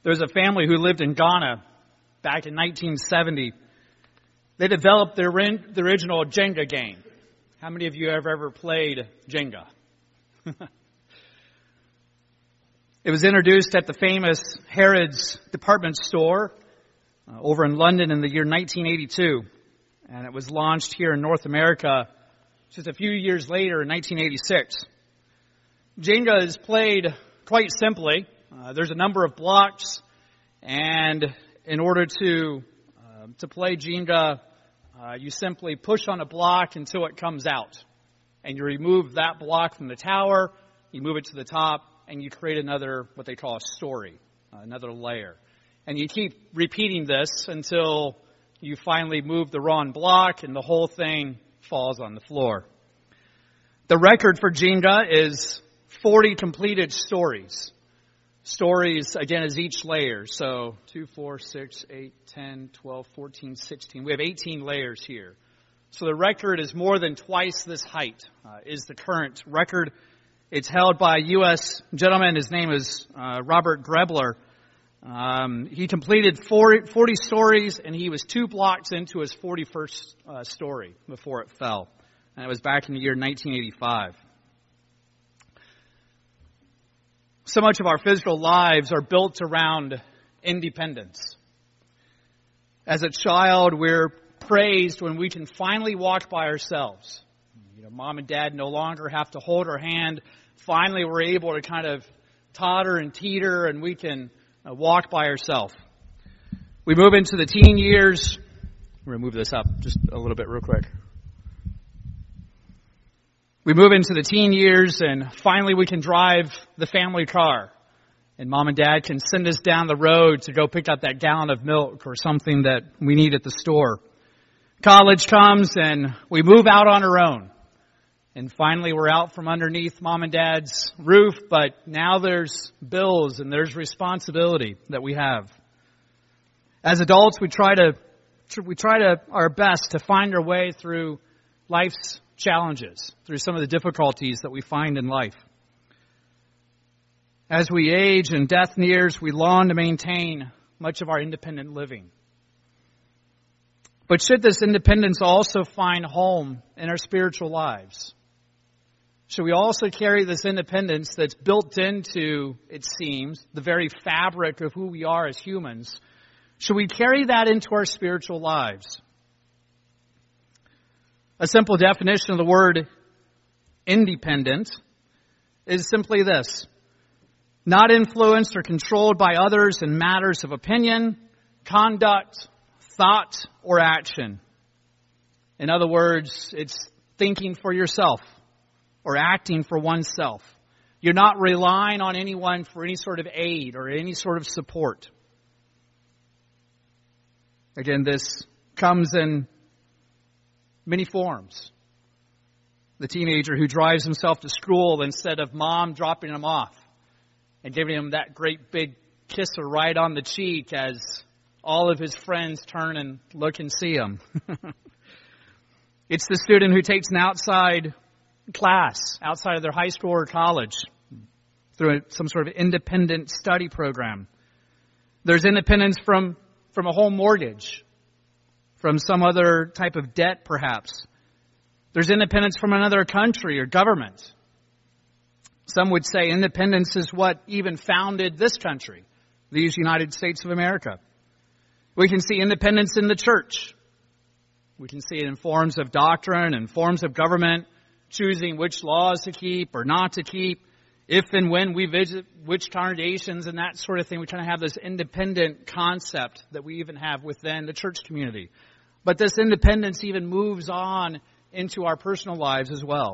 There was a family who lived in Ghana back in 1970. They developed the original Jenga game. How many of you have ever played Jenga? It was introduced at the famous Harrods department store over in London in the year 1982. And it was launched here in North America just a few years later in 1986. Jenga is played quite simply. There's a number of blocks, and in order to play Jenga, you simply push on a block until it comes out. And you remove that block from the tower, you move it to the top, and you create another, what they call a story, another layer. And you keep repeating this until you finally move the wrong block and the whole thing falls on the floor. The record for Jenga is 40 completed stories. Stories, again, is each layer. So 2, 4, 6, 8, 10, 12, 14, 16. We have 18 layers here. So the record is more than twice this height, is the current record. It's held by a U.S. gentleman. His name is Robert Grebler. He completed 40 stories, and he was 2 blocks into his 41st story before it fell. And it was back in the year 1985. So much of our physical lives are built around independence. As a child, we're praised when we can finally walk by ourselves. Mom and dad no longer have to hold our hand. Finally, we're able to kind of totter and teeter, and we can walk by ourselves. We move into the teen years. We're going to move this up just a little bit real quick. We move into the teen years, and finally we can drive the family car. And mom and dad can send us down the road to go pick up that gallon of milk or something that we need at the store. College comes, and we move out on our own. And finally we're out from underneath mom and dad's roof, but now there's bills and there's responsibility that we have. As adults, we try our best to find our way through life's challenges, through some of the difficulties that we find in life. As we age and death nears, we long to maintain much of our independent living. But should this independence also find home in our spiritual lives? Should we also carry this independence that's built into, it seems, the very fabric of who we are as humans? Should we carry that into our spiritual lives? A simple definition of the word independent is simply this: not influenced or controlled by others in matters of opinion, conduct, thought, or action. In other words, it's thinking for yourself or acting for oneself. You're not relying on anyone for any sort of aid or any sort of support. Again, this comes in many forms. The teenager who drives himself to school instead of mom dropping him off and giving him that great big kisser right on the cheek as all of his friends turn and look and see him. It's the student who takes an outside class, outside of their high school or college, through some sort of independent study program. There's independence from a home mortgage, from some other type of debt, perhaps. There's independence from another country or government. Some would say independence is what even founded this country, these United States of America. We can see independence in the church. We can see it in forms of doctrine and forms of government, choosing which laws to keep or not to keep, if and when we visit which congregations and that sort of thing. We kind of have this independent concept that we even have within the church community. But this independence even moves on into our personal lives as well.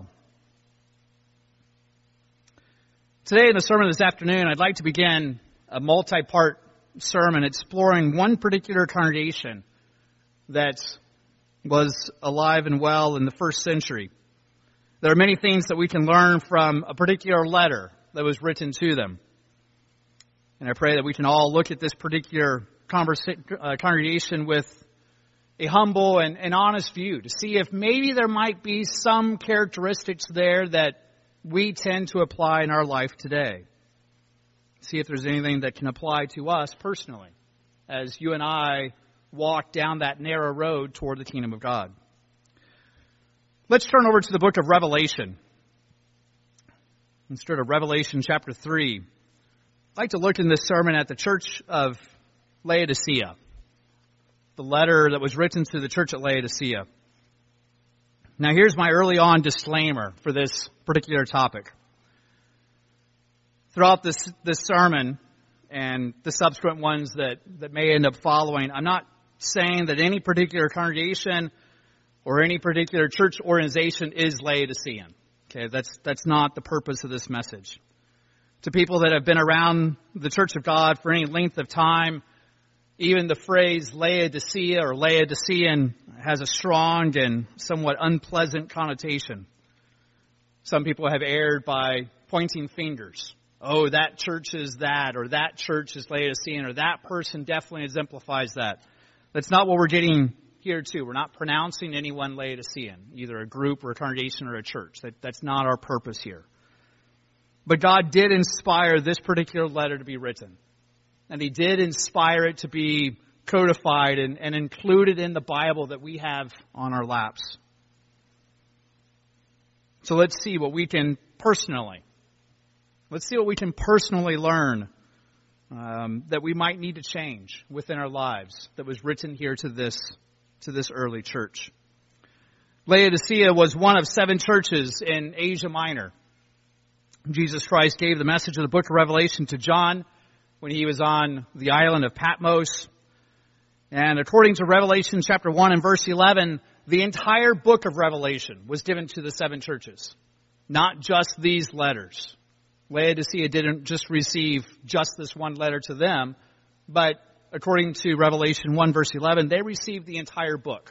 Today in the sermon this afternoon, I'd like to begin a multi-part sermon exploring one particular congregation that was alive and well in the first century. There are many things that we can learn from a particular letter that was written to them. And I pray that we can all look at this particular congregation with a humble and honest view to see if maybe there might be some characteristics there that we tend to apply in our life today. See if there's anything that can apply to us personally as you and I walk down that narrow road toward the kingdom of God. Let's turn over to the book of Revelation. Let's start at Revelation chapter 3. I'd like to look in this sermon at the church of Laodicea, the letter that was written to the church at Laodicea. Now here's my early on disclaimer for this particular topic. Throughout this sermon and the subsequent ones that may end up following, I'm not saying that any particular congregation or any particular church organization is Laodicean. Okay, that's not the purpose of this message. To people that have been around the Church of God for any length of time, even the phrase Laodicea or Laodicean has a strong and somewhat unpleasant connotation. Some people have erred by pointing fingers. Oh, that church is that, or that church is Laodicean, or that person definitely exemplifies that. That's not what we're getting here too. We're not pronouncing anyone Laodicean, either a group or a congregation or a church. That's not our purpose here. But God did inspire this particular letter to be written. And He did inspire it to be codified and included in the Bible that we have on our laps. So let's see what we can personally learn that we might need to change within our lives that was written here to this early church. Laodicea was one of 7 churches in Asia Minor. Jesus Christ gave the message of the book of Revelation to John when he was on the island of Patmos. And according to Revelation chapter 1 and verse 11, the entire book of Revelation was given to the 7 churches, not just these letters. Laodicea didn't just receive just this one letter to them, but according to Revelation 1 verse 11, they received the entire book.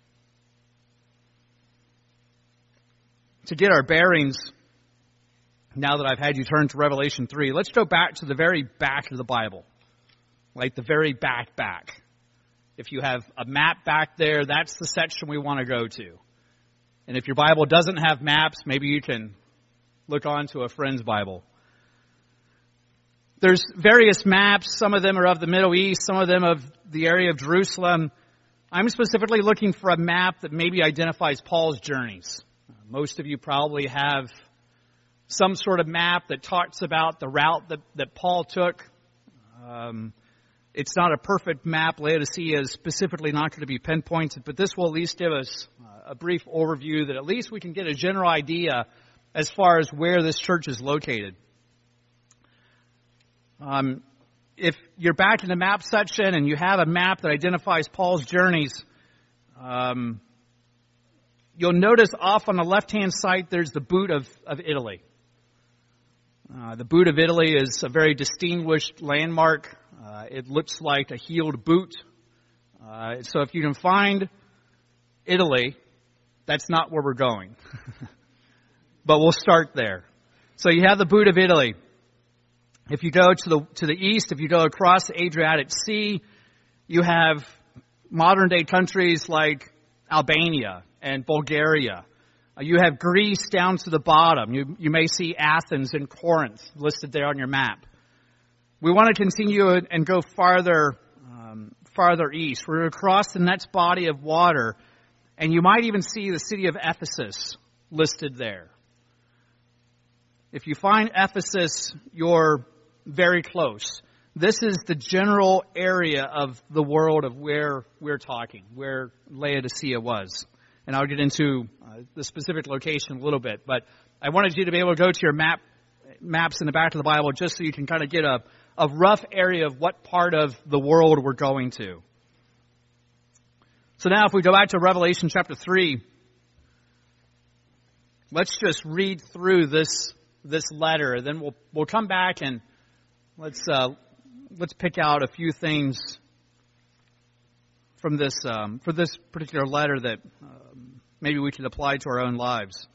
To get our bearings, now that I've had you turn to Revelation 3, let's go back to the very back of the Bible. Like the very back. If you have a map back there, that's the section we want to go to. And if your Bible doesn't have maps, maybe you can look onto a friend's Bible. There's various maps. Some of them are of the Middle East, some of them of the area of Jerusalem. I'm specifically looking for a map that maybe identifies Paul's journeys. Most of you probably have some sort of map that talks about the route that Paul took. It's not a perfect map. Laodicea is specifically not going to be pinpointed, but this will at least give us a brief overview that at least we can get a general idea as far as where this church is located. If you're back in the map section and you have a map that identifies Paul's journeys, you'll notice off on the left-hand side there's the boot of Italy. The boot of Italy is a very distinguished landmark. It looks like a heeled boot. So if you can find Italy, that's not where we're going. But we'll start there. So you have the boot of Italy. If you go to the east, if you go across the Adriatic Sea, you have modern-day countries like Albania and Bulgaria. You have Greece down to the bottom. You may see Athens and Corinth listed there on your map. We want to continue and go farther east. We're across the next body of water, and you might even see the city of Ephesus listed there. If you find Ephesus, you're very close. This is the general area of the world of where we're talking, where Laodicea was. And I'll get into the specific location a little bit. But I wanted you to be able to go to your maps in the back of the Bible just so you can kind of get a rough area of what part of the world we're going to. So now if we go back to Revelation chapter 3, let's just read through this letter, and then we'll come back and let's pick out a few things from this for this particular letter that maybe we could apply to our own lives.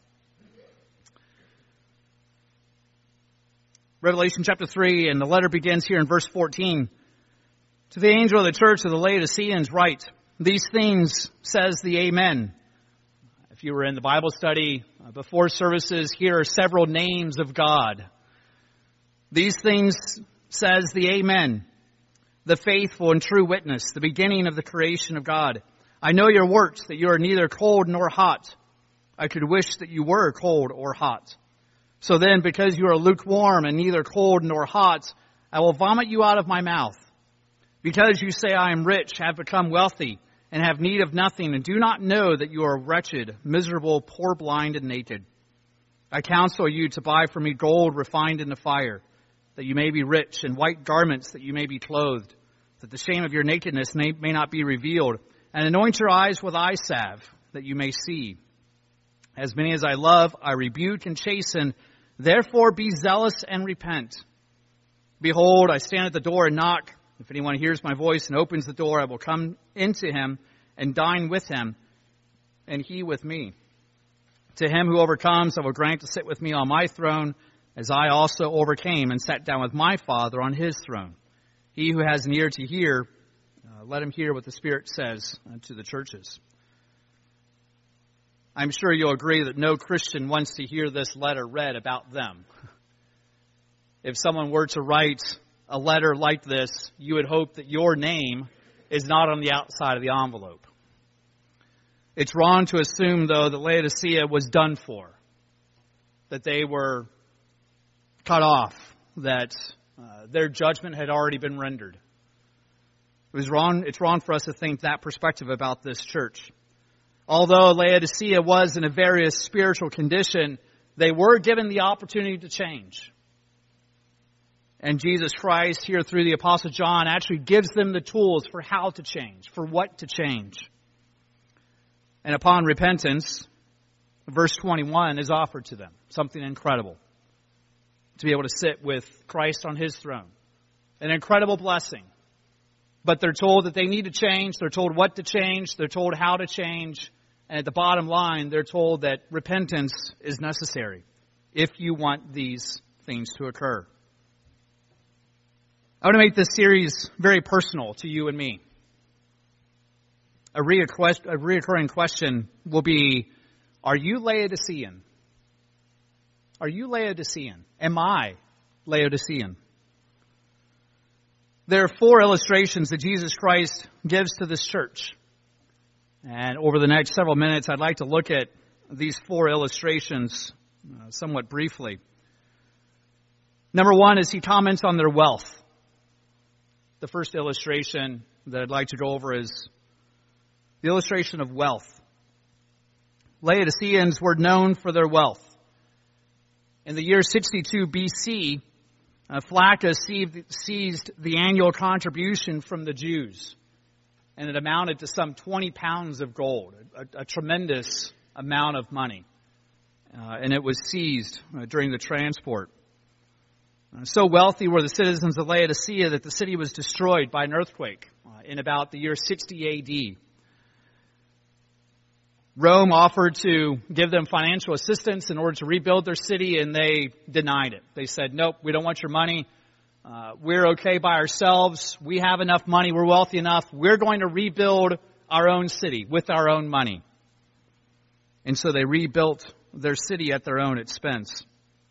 Revelation chapter 3, and the letter begins here in verse 14. To the angel of the church of the Laodiceans write, these things says the Amen. If you were in the Bible study before services, here are several names of God. These things says the Amen, the faithful and true witness, the beginning of the creation of God. I know your works, that you are neither cold nor hot. I could wish that you were cold or hot. So then, because you are lukewarm and neither cold nor hot, I will vomit you out of my mouth. Because you say, I am rich, have become wealthy, and have need of nothing, and do not know that you are wretched, miserable, poor, blind, and naked. I counsel you to buy from me gold refined in the fire, that you may be rich, and white garments that you may be clothed, that the shame of your nakedness may not be revealed, and anoint your eyes with eye salve, that you may see. As many as I love, I rebuke and chasten. Therefore be zealous and repent. Behold, I stand at the door and knock. If anyone hears my voice and opens the door, I will come into him and dine with him, and he with me. To him who overcomes, I will grant to sit with me on my throne, as I also overcame and sat down with my Father on his throne. He who has an ear to hear, let him hear what the Spirit says to the churches. I'm sure you'll agree that no Christian wants to hear this letter read about them. If someone were to write a letter like this, you would hope that your name is not on the outside of the envelope. It's wrong to assume, though, that Laodicea was done for, that they were cut off, that their judgment had already been rendered. It's wrong for us to think that perspective about this church. Although Laodicea was in a various spiritual condition, they were given the opportunity to change. And Jesus Christ, here through the Apostle John, actually gives them the tools for how to change, for what to change. And upon repentance, verse 21 is offered to them, something incredible. To be able to sit with Christ on his throne. An incredible blessing. But they're told that they need to change. They're told what to change. They're told how to change. And at the bottom line, they're told that repentance is necessary if you want these things to occur. I want to make this series very personal to you and me. A reoccurring question will be, are you Laodicean? Are you Laodicean? Am I Laodicean? There are 4 illustrations that Jesus Christ gives to this church. And over the next several minutes, I'd like to look at these 4 illustrations somewhat briefly. Number 1 is he comments on their wealth. The first illustration that I'd like to go over is the illustration of wealth. Laodiceans were known for their wealth. In the year 62 BC, Flaccus seized the annual contribution from the Jews, and it amounted to some 20 pounds of gold, a tremendous amount of money. And it was seized during the transport. So wealthy were the citizens of Laodicea that the city was destroyed by an earthquake in about the year 60 A.D. Rome offered to give them financial assistance in order to rebuild their city, and they denied it. They said, nope, we don't want your money. We're okay by ourselves. We have enough money. We're wealthy enough. We're going to rebuild our own city with our own money. And so they rebuilt their city at their own expense.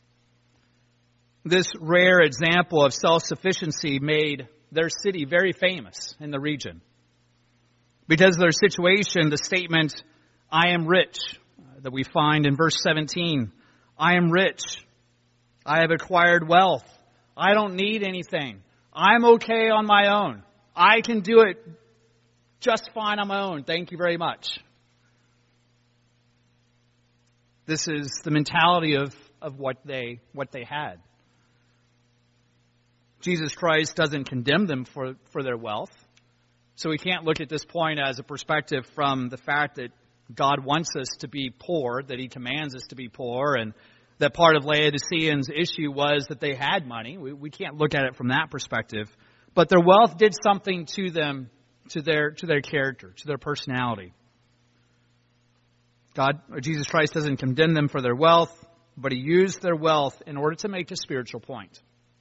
This rare example of self-sufficiency made their city very famous in the region. Because of their situation, the statement, I am rich, that we find in verse 17. I am rich. I have acquired wealth. I don't need anything. I'm okay on my own. I can do it just fine on my own. Thank you very much. This is the mentality of what they had. Jesus Christ doesn't condemn them for their wealth. So we can't look at this point as a perspective from the fact that God wants us to be poor, that he commands us to be poor, and that part of Laodiceans' issue was that they had money. We can't look at it from that perspective. But their wealth did something to them, to their character, to their personality. Jesus Christ doesn't condemn them for their wealth, but he used their wealth in order to make a spiritual point.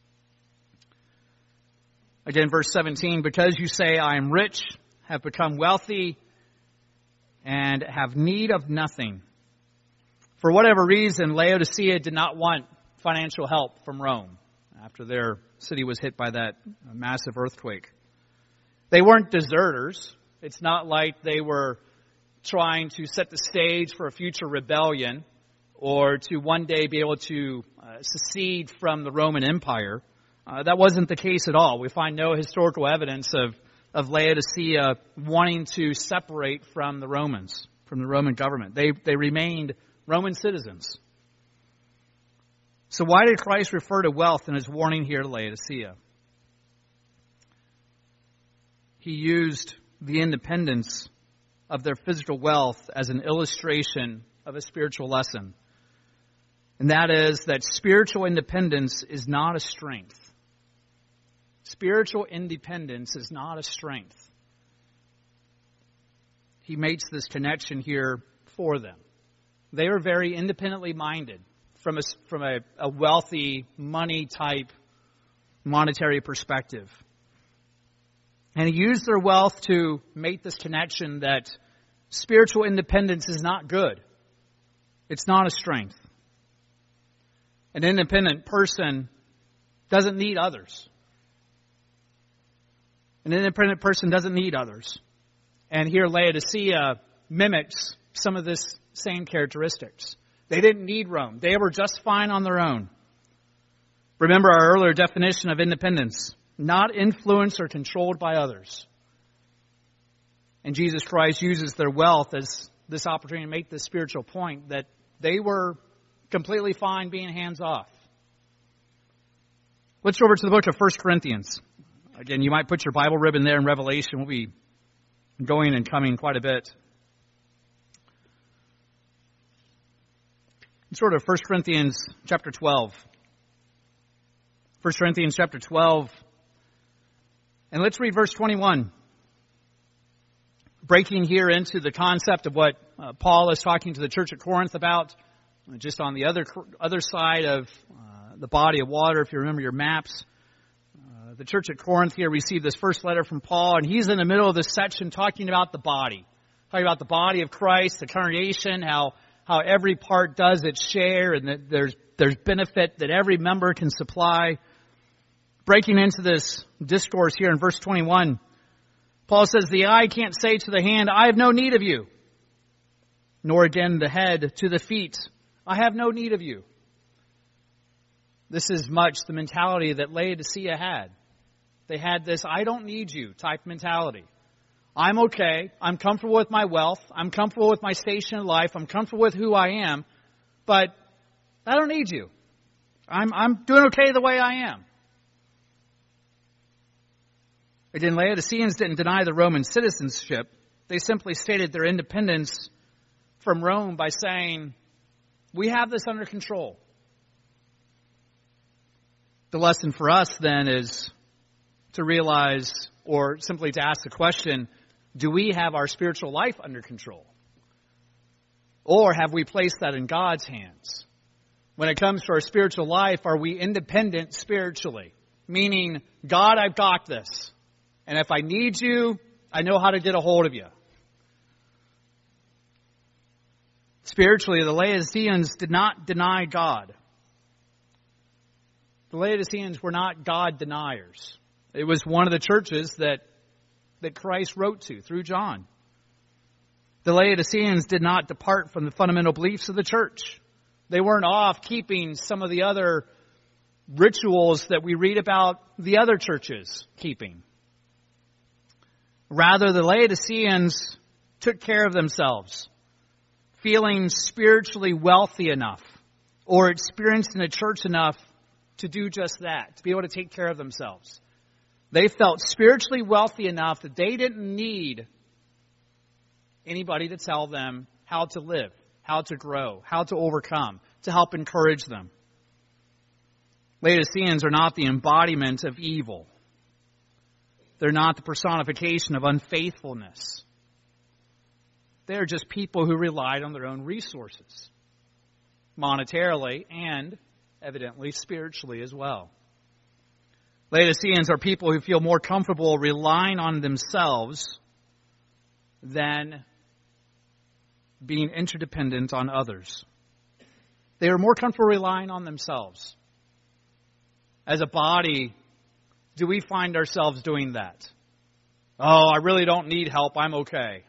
Again, verse 17, because you say, I am rich, have become wealthy, and have need of nothing. For whatever reason, Laodicea did not want financial help from Rome. after their city was hit by that massive earthquake. They weren't deserters. It's not like they were trying to set the stage for a future rebellion or to one day be able to secede from the Roman Empire. That wasn't the case at all. We find no historical evidence of Laodicea wanting to separate from the Romans, from the Roman government. They remained Roman citizens. So why did Christ refer to wealth in his warning here to Laodicea? He used the independence of their physical wealth as an illustration of a spiritual lesson. And that is that spiritual independence is not a strength. Spiritual independence is not a strength. He makes this connection here for them. They are very independently minded from a wealthy, money-type, monetary perspective. And he used their wealth to make this connection that spiritual independence is not good. It's not a strength. An independent person doesn't need others. An independent person doesn't need others. And here Laodicea mimics some of this same characteristics. They didn't need Rome. They were just fine on their own. Remember our earlier definition of independence. Not influenced or controlled by others. And Jesus Christ uses their wealth as this opportunity to make this spiritual point that they were completely fine being hands off. Let's go over to the book of 1 Corinthians. Again, you might put your Bible ribbon there in Revelation. We'll be going and coming quite a bit. Let's go to 1 Corinthians chapter 12. 1 Corinthians chapter 12. And let's read verse 21. Breaking here into the concept of what Paul is talking to the church at Corinth about, just on the other side of the body of water, if you remember your maps. The church at Corinth here received this first letter from Paul, and he's in the middle of this section talking about the body. Talking about the body of Christ, the congregation, how every part does its share, and that there's benefit that every member can supply. Breaking into this discourse here in verse 21, Paul says, the eye can't say to the hand, I have no need of you. Nor again the head to the feet, I have no need of you. This is much the mentality that Laodicea had. They had this, I don't need you type mentality. I'm okay. I'm comfortable with my wealth. I'm comfortable with my station in life. I'm comfortable with who I am. But I don't need you. I'm doing okay the way I am. Again, Laodiceans didn't deny the Roman citizenship. They simply stated their independence from Rome by saying, we have this under control. The lesson for us then is to realize, or simply to ask the question, do we have our spiritual life under control? Or have we placed that in God's hands? When it comes to our spiritual life, are we independent spiritually? Meaning, God, I've got this. And if I need you, I know how to get a hold of you. Spiritually, the Laodiceans did not deny God. The Laodiceans were not God deniers. It was one of the churches that Christ wrote to through John. The Laodiceans did not depart from the fundamental beliefs of the church. They weren't off keeping some of the other rituals that we read about the other churches keeping. Rather, the Laodiceans took care of themselves, feeling spiritually wealthy enough or experienced in a church enough to do just that, to be able to take care of themselves. They felt spiritually wealthy enough that they didn't need anybody to tell them how to live, how to grow, how to overcome, to help encourage them. Laodiceans are not the embodiment of evil. They're not the personification of unfaithfulness. They're just people who relied on their own resources, monetarily and evidently spiritually as well. Laodiceans are people who feel more comfortable relying on themselves than being interdependent on others. They are more comfortable relying on themselves. as a body, do we find ourselves doing that? Oh, I really don't need help. I'm okay.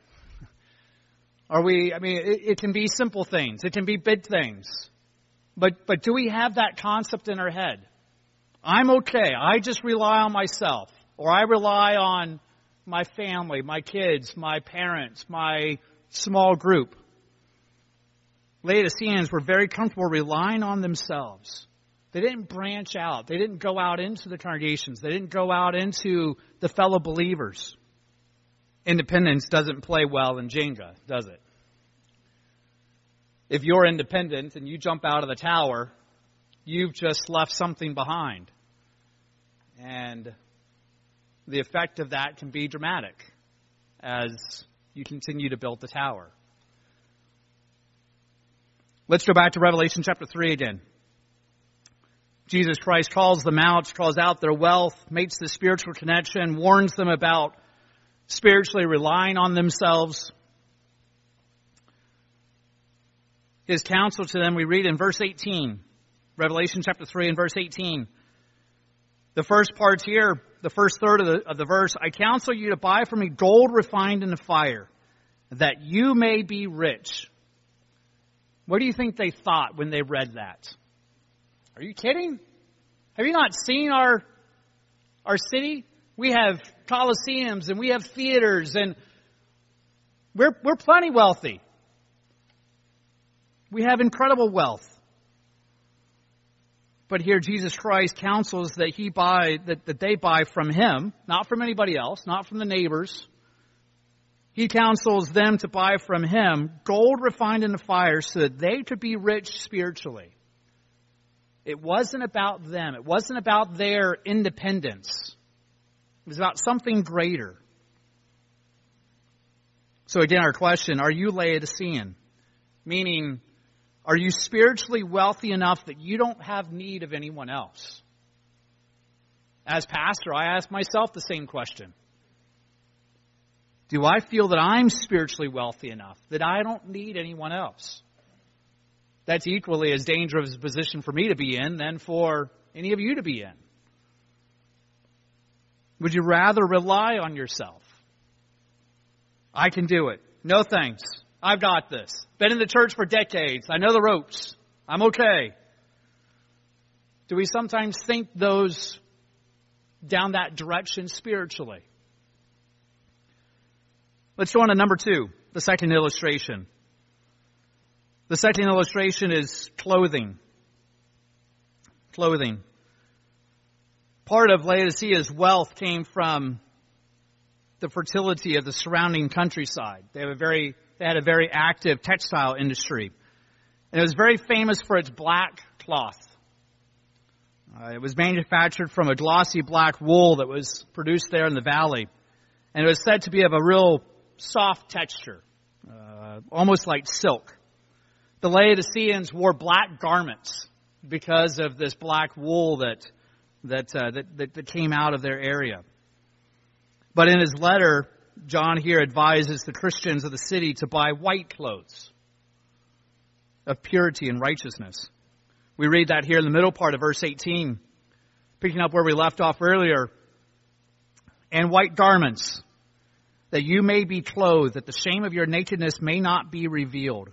It can be simple things. It can be big things. But do we have that concept in our head? I'm okay. I just rely on myself. Or I rely on my family, my kids, my parents, my small group. Laodiceans were very comfortable relying on themselves. They didn't branch out. They didn't go out into the congregations. They didn't go out into the fellow believers. Independence doesn't play well in Jenga, does it? If you're independent and you jump out of the tower, you've just left something behind. And the effect of that can be dramatic as you continue to build the tower. Let's go back to Revelation chapter 3 again. Jesus Christ calls them out, calls out their wealth, makes the spiritual connection, warns them about spiritually relying on themselves. His counsel to them we read in verse 18. Revelation chapter 3 and verse 18. The first part here, the first third of the verse, I counsel you to buy from me gold refined in the fire, that you may be rich. What do you think they thought when they read that? Are you kidding? Have you not seen our city? We have coliseums and we have theaters and we're plenty wealthy. We have incredible wealth. But here Jesus Christ counsels that they buy from him, not from anybody else, not from the neighbors. He counsels them to buy from him gold refined in the fire so that they could be rich spiritually. It wasn't about them. It wasn't about their independence. It was about something greater. So again, our question, are you Laodicean? Meaning, are you spiritually wealthy enough that you don't have need of anyone else? As pastor, I ask myself the same question. Do I feel that I'm spiritually wealthy enough that I don't need anyone else? That's equally as dangerous a position for me to be in than for any of you to be in. Would you rather rely on yourself? I can do it. No thanks. I've got this. Been in the church for decades. I know the ropes. I'm okay. Do we sometimes think those down that direction spiritually? Let's go on to number 2, the second illustration. The second illustration is clothing. Clothing. Part of Laodicea's wealth came from the fertility of the surrounding countryside. They had a very active textile industry. And it was very famous for its black cloth. It was manufactured from a glossy black wool that was produced there in the valley. And it was said to be of a real soft texture, almost like silk. The Laodiceans wore black garments because of this black wool that came out of their area. But in his letter, John here advises the Christians of the city to buy white clothes of purity and righteousness. We read that here in the middle part of verse 18, picking up where we left off earlier. And white garments, that you may be clothed, that the shame of your nakedness may not be revealed.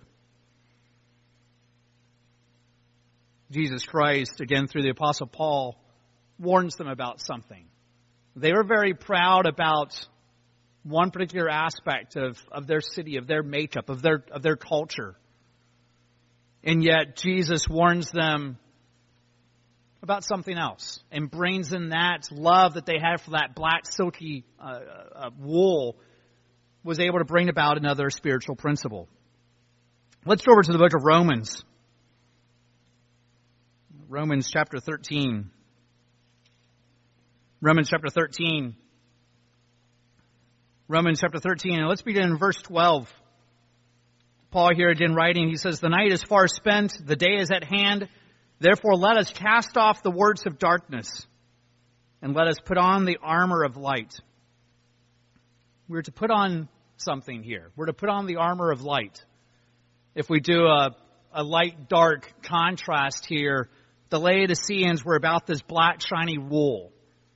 Jesus Christ, again through the Apostle Paul, warns them about something. They were very proud about one particular aspect of their city, of their makeup, of their culture. And yet Jesus warns them about something else and brings in that love that they had for that black silky wool was able to bring about another spiritual principle. Let's go over to the book of Romans. Romans chapter 13. Romans chapter 13. Romans chapter 13, and let's begin in verse 12. Paul here again writing, he says, the night is far spent, the day is at hand. Therefore let us cast off the works of darkness, and let us put on the armor of light. We're to put on something here. We're to put on the armor of light. If we do a light-dark contrast here, The Laodiceans were about this black, shiny wool.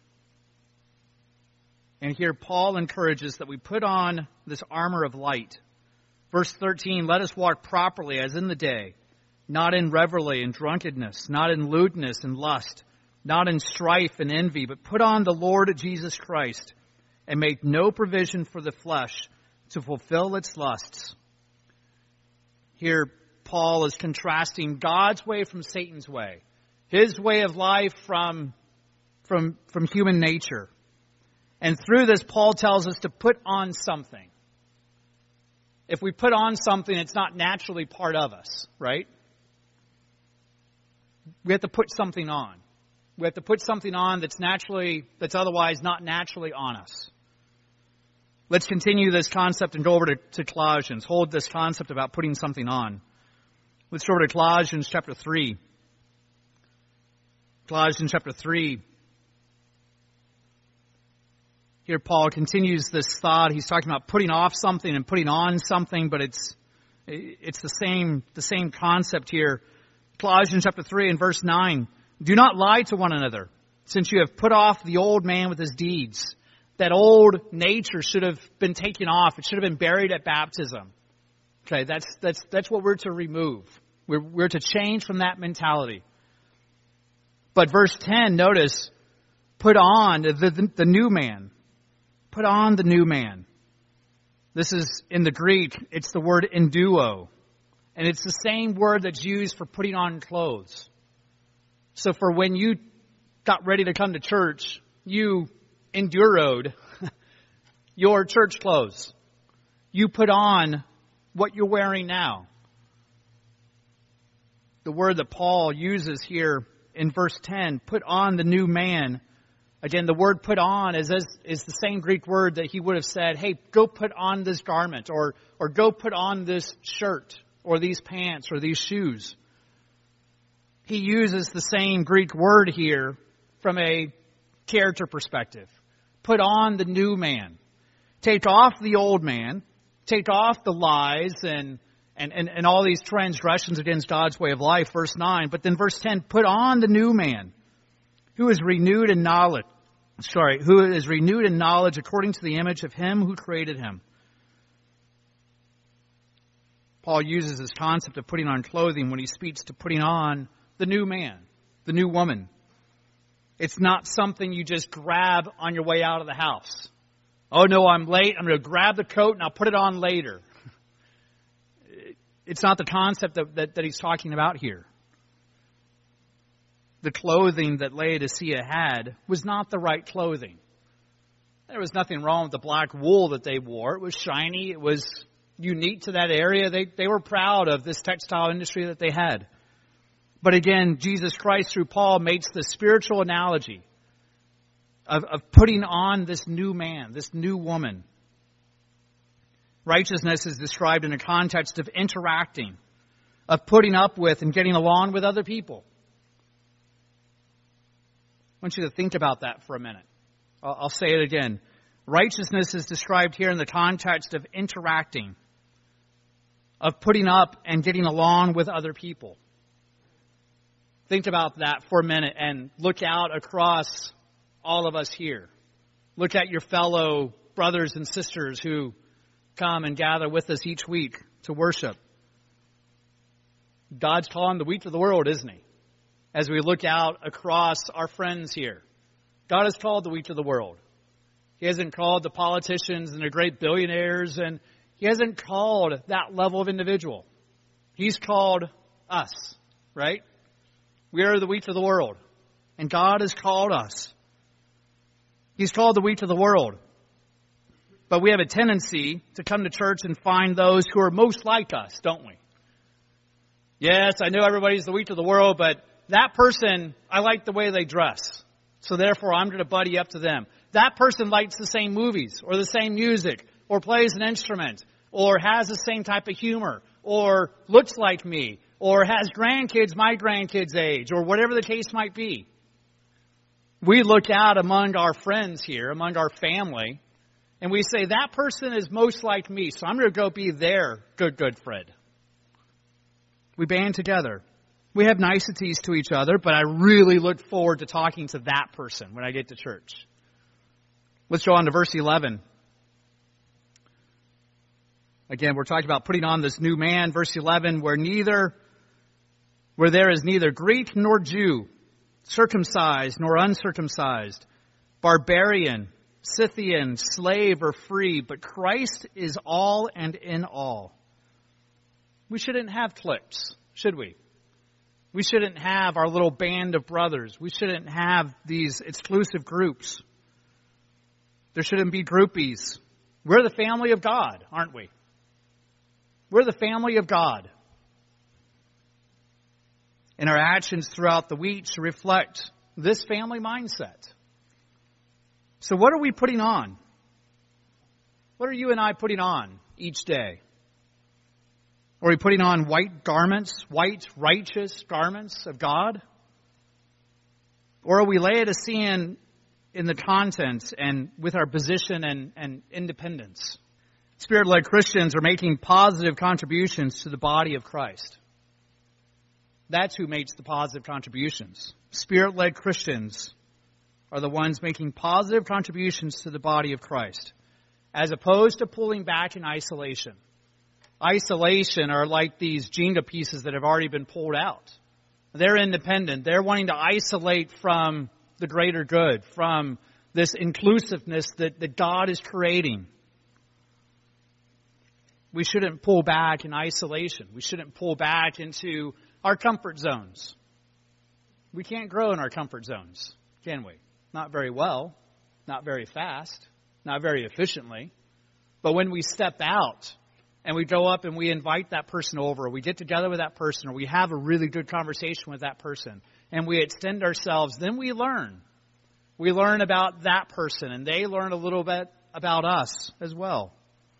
And here Paul encourages that we put on this armor of light. Verse 13, let us walk properly as in the day, not in revelry and drunkenness, not in lewdness and lust, not in strife and envy, but put on the Lord Jesus Christ and make no provision for the flesh to fulfill its lusts. Here Paul is contrasting God's way from Satan's way, his way of life from human nature. And through this, Paul tells us to put on something. If we put on something, it's not naturally part of us, right? We have to put something on. We have to put something on that's otherwise not naturally on us. Let's continue this concept and go over to Colossians. Hold this concept about putting something on. Let's go over to Colossians chapter 3. Colossians chapter 3. Here Paul continues this thought. He's talking about putting off something and putting on something, but it's the same concept here. Colossians chapter 3 and verse 9. Do not lie to one another, since you have put off the old man with his deeds. That old nature should have been taken off. It should have been buried at baptism. Okay, that's what we're to remove. We're to change from that mentality. But verse 10, notice, put on the new man. Put on the new man. This is, in the Greek, it's the word enduo. And it's the same word that's used for putting on clothes. So for when you got ready to come to church, you enduroed your church clothes. You put on what you're wearing now. The word that Paul uses here in verse 10, put on the new man. Again, the word put on is the same Greek word that he would have said, hey, go put on this garment, or go put on this shirt, or these pants, or these shoes. He uses the same Greek word here from a character perspective. Put on the new man. Take off the old man. Take off the lies and all these transgressions against God's way of life, verse 9. But then verse 10, put on the new man, who is renewed in knowledge according to the image of him who created him. Paul uses this concept of putting on clothing when he speaks to putting on the new man, the new woman. It's not something you just grab on your way out of the house. Oh no, I'm late. I'm going to grab the coat and I'll put it on later. It's not the concept that he's talking about here. The clothing that Laodicea had was not the right clothing. There was nothing wrong with the black wool that they wore. It was shiny. It was unique to that area. They were proud of this textile industry that they had. But again, Jesus Christ through Paul makes the spiritual analogy of putting on this new man, this new woman. Righteousness is described in a context of interacting, of putting up with and getting along with other people. I want you to think about that for a minute. I'll say it again. Righteousness is described here in the context of interacting, of putting up and getting along with other people. Think about that for a minute and look out across all of us here. Look at your fellow brothers and sisters who come and gather with us each week to worship. God's calling the wheat of the world, isn't he? As we look out across our friends here. God has called the wheat of the world. He hasn't called the politicians and the great billionaires, and he hasn't called that level of individual. He's called us, right? We are the wheat of the world, and God has called us. He's called the wheat of the world. But we have a tendency to come to church and find those who are most like us, don't we? Yes, I know everybody's the wheat of the world, but that person, I like the way they dress. So therefore, I'm going to buddy up to them. That person likes the same movies or the same music or plays an instrument or has the same type of humor or looks like me or has grandkids my grandkids' age or whatever the case might be. We look out among our friends here, among our family, and we say, that person is most like me, so I'm going to go be their good friend. We band together. We have niceties to each other, but I really look forward to talking to that person when I get to church. Let's go on to verse 11. Again, we're talking about putting on this new man. Verse 11, where there is neither Greek nor Jew, circumcised nor uncircumcised, barbarian, Scythian, slave or free, but Christ is all and in all. We shouldn't have cliques, should we? We shouldn't have our little band of brothers. We shouldn't have these exclusive groups. There shouldn't be groupies. We're the family of God, aren't we? We're the family of God. And our actions throughout the week should reflect this family mindset. So what are we putting on? What are you and I putting on each day? Are we putting on white garments, white righteous garments of God? Or are we Laodicean in the content and with our position and independence? Spirit-led Christians are making positive contributions to the body of Christ. That's who makes the positive contributions. Spirit-led Christians are the ones making positive contributions to the body of Christ, as opposed to pulling back in isolation. Isolation are like these Jenga pieces that have already been pulled out. They're independent. They're wanting to isolate from the greater good, from this inclusiveness that God is creating. We shouldn't pull back in isolation. We shouldn't pull back into our comfort zones. We can't grow in our comfort zones, can we? Not very well, not very fast, not very efficiently. But when we step out and we go up and we invite that person over, or we get together with that person, or we have a really good conversation with that person, and we extend ourselves, then we learn. We learn about that person, and they learn a little bit about us as well.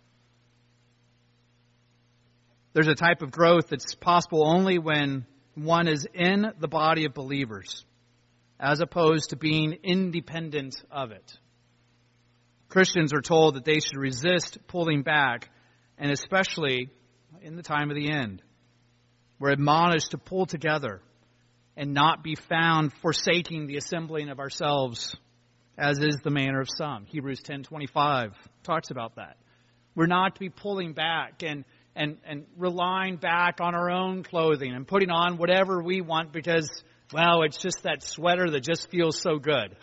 There's a type of growth that's possible only when one is in the body of believers, as opposed to being independent of it. Christians are told that they should resist pulling back, and especially in the time of the end. We're admonished to pull together and not be found forsaking the assembling of ourselves, as is the manner of some. Hebrews 10:25 talks about that. We're not to be pulling back and relying back on our own clothing and putting on whatever we want because, well, it's just that sweater that just feels so good.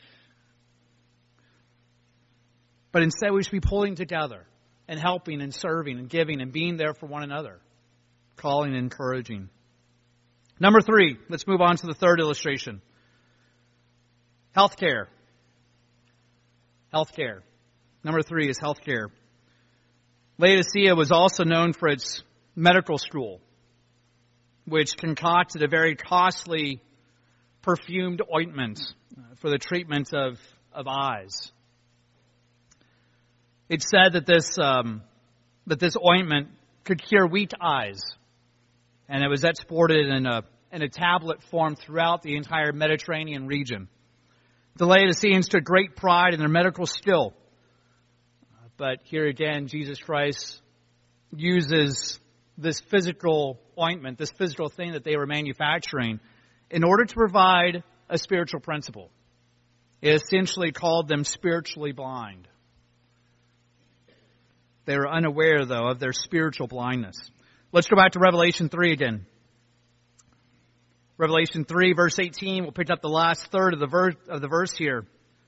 But instead we should be pulling together and helping and serving and giving and being there for one another, calling and encouraging. Number 3, let's move on to the third illustration. Healthcare. Healthcare. Number 3 is healthcare. Laodicea was also known for its medical school, which concocted a very costly perfumed ointment for the treatment of eyes. It's said that this ointment could cure weak eyes, and it was exported in a tablet form throughout the entire Mediterranean region. The Laodiceans took great pride in their medical skill. But here again, Jesus Christ uses this physical ointment, this physical thing that they were manufacturing, in order to provide a spiritual principle. It essentially called them spiritually blind. They were unaware, though, of their spiritual blindness. Let's go back to Revelation 3 again. Revelation 3, verse 18, we'll pick up the last third of the verse here.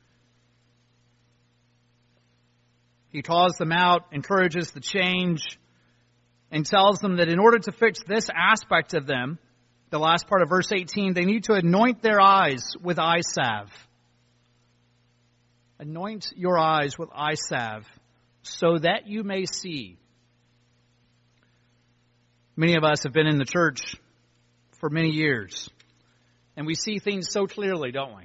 He calls them out, encourages the change, and tells them that in order to fix this aspect of them, the last part of verse 18, they need to anoint their eyes with eye salve. Anoint your eyes with eye salve so that you may see. Many of us have been in the church for many years, and we see things so clearly, don't we?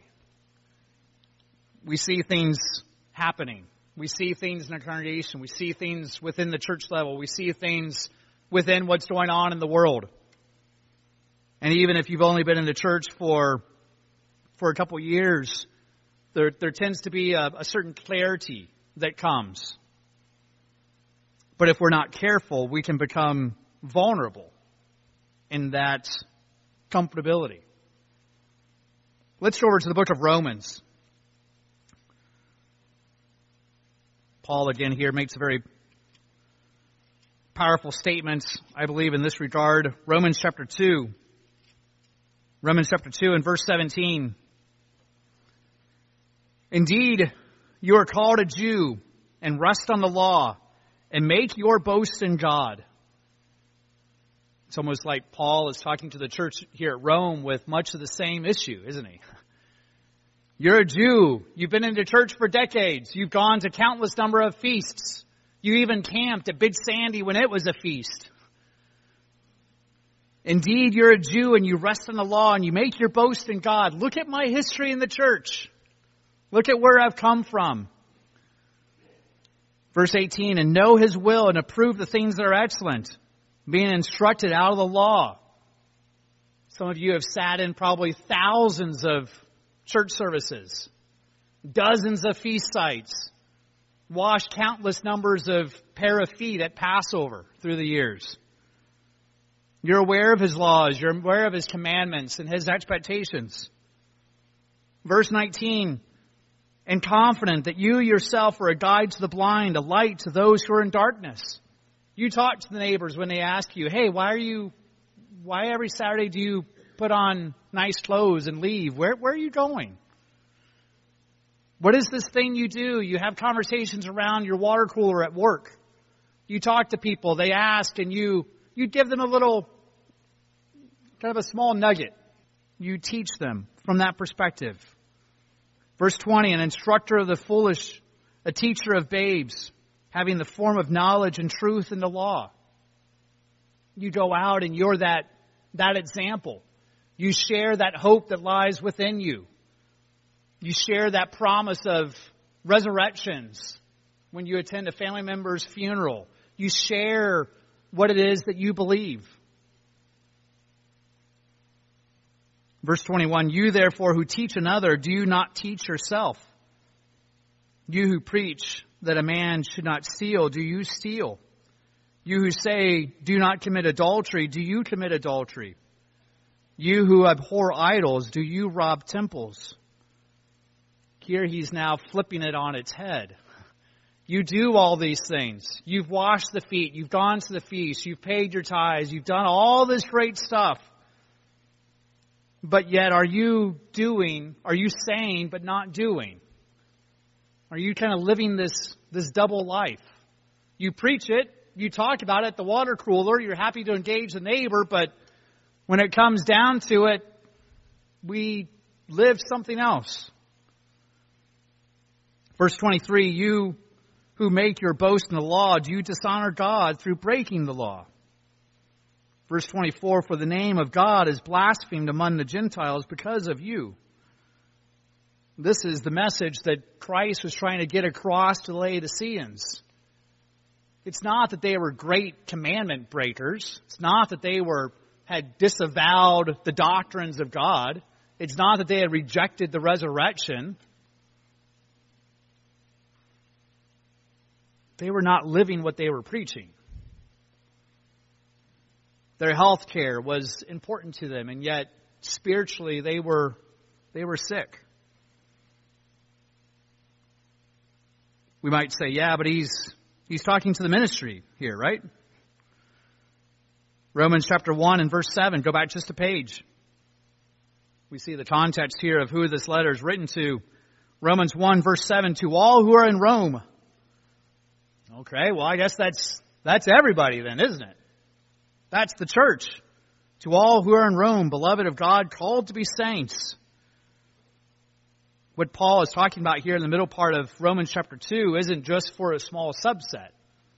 We see things happening. We see things in our congregation. We see things within the church level. We see things within what's going on in the world. And even if you've only been in the church for a couple years, there tends to be a certain clarity that comes. But if we're not careful, we can become vulnerable in that comfortability. Let's go over to the book of Romans. Paul again here makes a very powerful statement, I believe, in this regard. Romans chapter 2 and verse 17. Indeed, you are called a Jew and rest on the law and make your boast in God. It's almost like Paul is talking to the church here at Rome with much of the same issue, isn't he? You're a Jew. You've been into church for decades. You've gone to countless number of feasts. You even camped at Big Sandy when it was a feast. Indeed, you're a Jew and you rest on the law and you make your boast in God. Look at my history in the church. Look at where I've come from. Verse 18, and know His will and approve the things that are excellent, being instructed out of the law. Some of you have sat in probably thousands of church services, dozens of feast sites, washed countless numbers of pair of feet at Passover through the years. You're aware of His laws, you're aware of His commandments and His expectations. Verse 19, and confident that you yourself are a guide to the blind, a light to those who are in darkness. You talk to the neighbors when they ask you, hey, why every Saturday do you put on nice clothes and leave? Where are you going? What is this thing you do? You have conversations around your water cooler at work. You talk to people, they ask, and you give them a little, kind of a small nugget. You teach them from that perspective. Verse 20, an instructor of the foolish, a teacher of babes, having the form of knowledge and truth in the law. You go out and you're that example. You share that hope that lies within you. You share that promise of resurrections when you attend a family member's funeral. You share what it is that you believe. Verse 21, you therefore who teach another, do you not teach yourself? You who preach that a man should not steal, do you steal? You who say, do not commit adultery, do you commit adultery? You who abhor idols, do you rob temples? Here he's now flipping it on its head. You do all these things. You've washed the feet. You've gone to the feast. You've paid your tithes. You've done all this great stuff. But yet are you saying but not doing? Are you kind of living this double life? You preach it. You talk about it at the water cooler. You're happy to engage the neighbor. But when it comes down to it, we live something else. Verse 23, you who make your boast in the law, do you dishonor God through breaking the law? Verse 24, for the name of God is blasphemed among the Gentiles because of you. This is the message that Christ was trying to get across to the Laodiceans. It's not that they were great commandment breakers. It's not that they had disavowed the doctrines of God. It's not that they had rejected the resurrection. They were not living what they were preaching. Their health care was important to them, and yet spiritually they were sick. We might say, yeah, but he's talking to the ministry here, right? Romans chapter 1 and verse 7, go back just a page. We see the context here of who this letter is written to. Romans 1 verse 7, to all who are in Rome. Okay, well I guess that's everybody then, isn't it? That's the church. To all who are in Rome, beloved of God, called to be saints. What Paul is talking about here in the middle part of Romans chapter 2 isn't just for a small subset.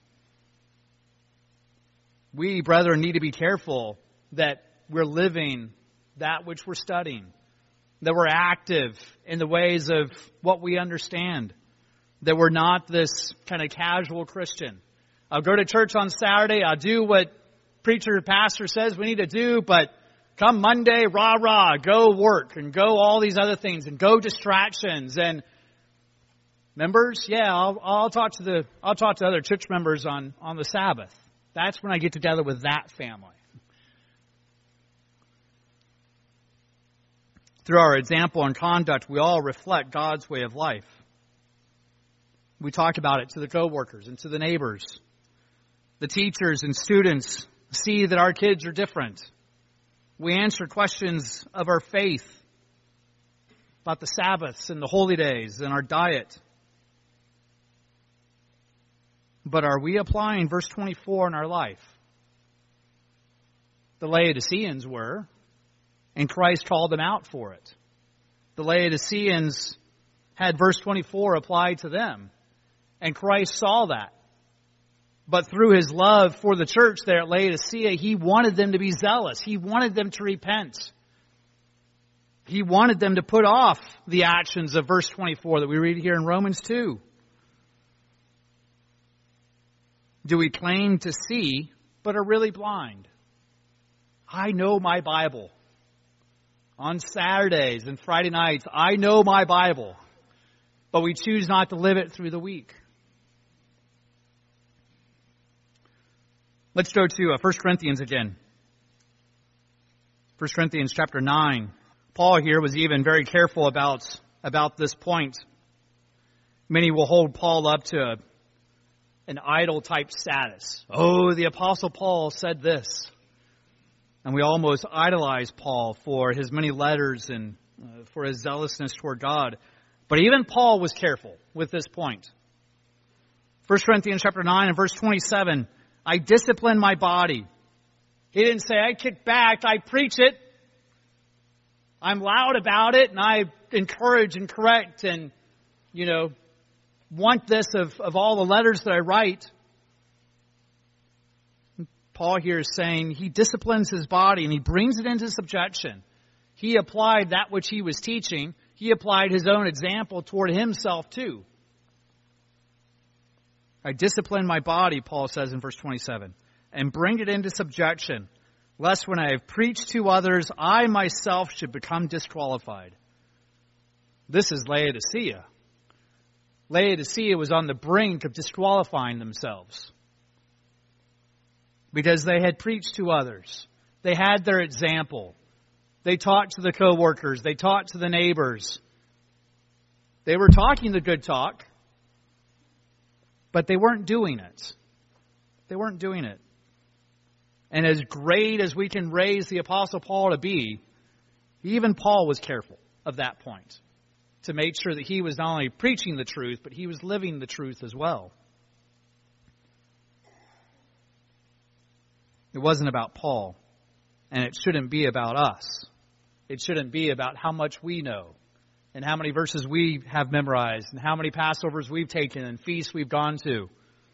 We, brethren, need to be careful that we're living that which we're studying, that we're active in the ways of what we understand, that we're not this kind of casual Christian. I'll go to church on Saturday, I'll do what preacher or pastor says we need to do, but come Monday, rah, go work and go all these other things and go distractions. And members, yeah, I'll talk to other church members on the Sabbath. That's when I get together with that family. Through our example and conduct, we all reflect God's way of life. We talk about it to the coworkers and to the neighbors. The teachers and students see that our kids are different. We answer questions of our faith, about the Sabbaths and the holy days and our diet. But are we applying verse 24 in our life? The Laodiceans were, and Christ called them out for it. The Laodiceans had verse 24 applied to them, and Christ saw that. But through his love for the church there at Laodicea, he wanted them to be zealous. He wanted them to repent. He wanted them to put off the actions of verse 24 that we read here in Romans 2. Do we claim to see, but are really blind? I know my Bible. On Saturdays and Friday nights, I know my Bible, but we choose not to live it through the week. Let's go to 1 Corinthians again. 1 Corinthians chapter 9. Paul here was even very careful about this point. Many will hold Paul up to an idol type status. Oh, the Apostle Paul said this. And we almost idolize Paul for his many letters and for his zealousness toward God. But even Paul was careful with this point. 1 Corinthians chapter 9 and verse 27, I discipline my body. He didn't say, I kick back, I preach it. I'm loud about it, and I encourage and correct and, want this of all the letters that I write. Paul here is saying he disciplines his body and he brings it into subjection. He applied that which he was teaching. He applied his own example toward himself too. I discipline my body, Paul says in verse 27, and bring it into subjection, lest when I have preached to others, I myself should become disqualified. This is Laodicea. Laodicea was on the brink of disqualifying themselves because they had preached to others. They had their example. They talked to the coworkers. They talked to the neighbors. They were talking the good talk, but they weren't doing it. They weren't doing it. And as great as we can raise the Apostle Paul to be, even Paul was careful of that point to make sure that he was not only preaching the truth, but he was living the truth as well. It wasn't about Paul, and it shouldn't be about us. It shouldn't be about how much we know and how many verses we have memorized and how many Passovers we've taken and feasts we've gone to.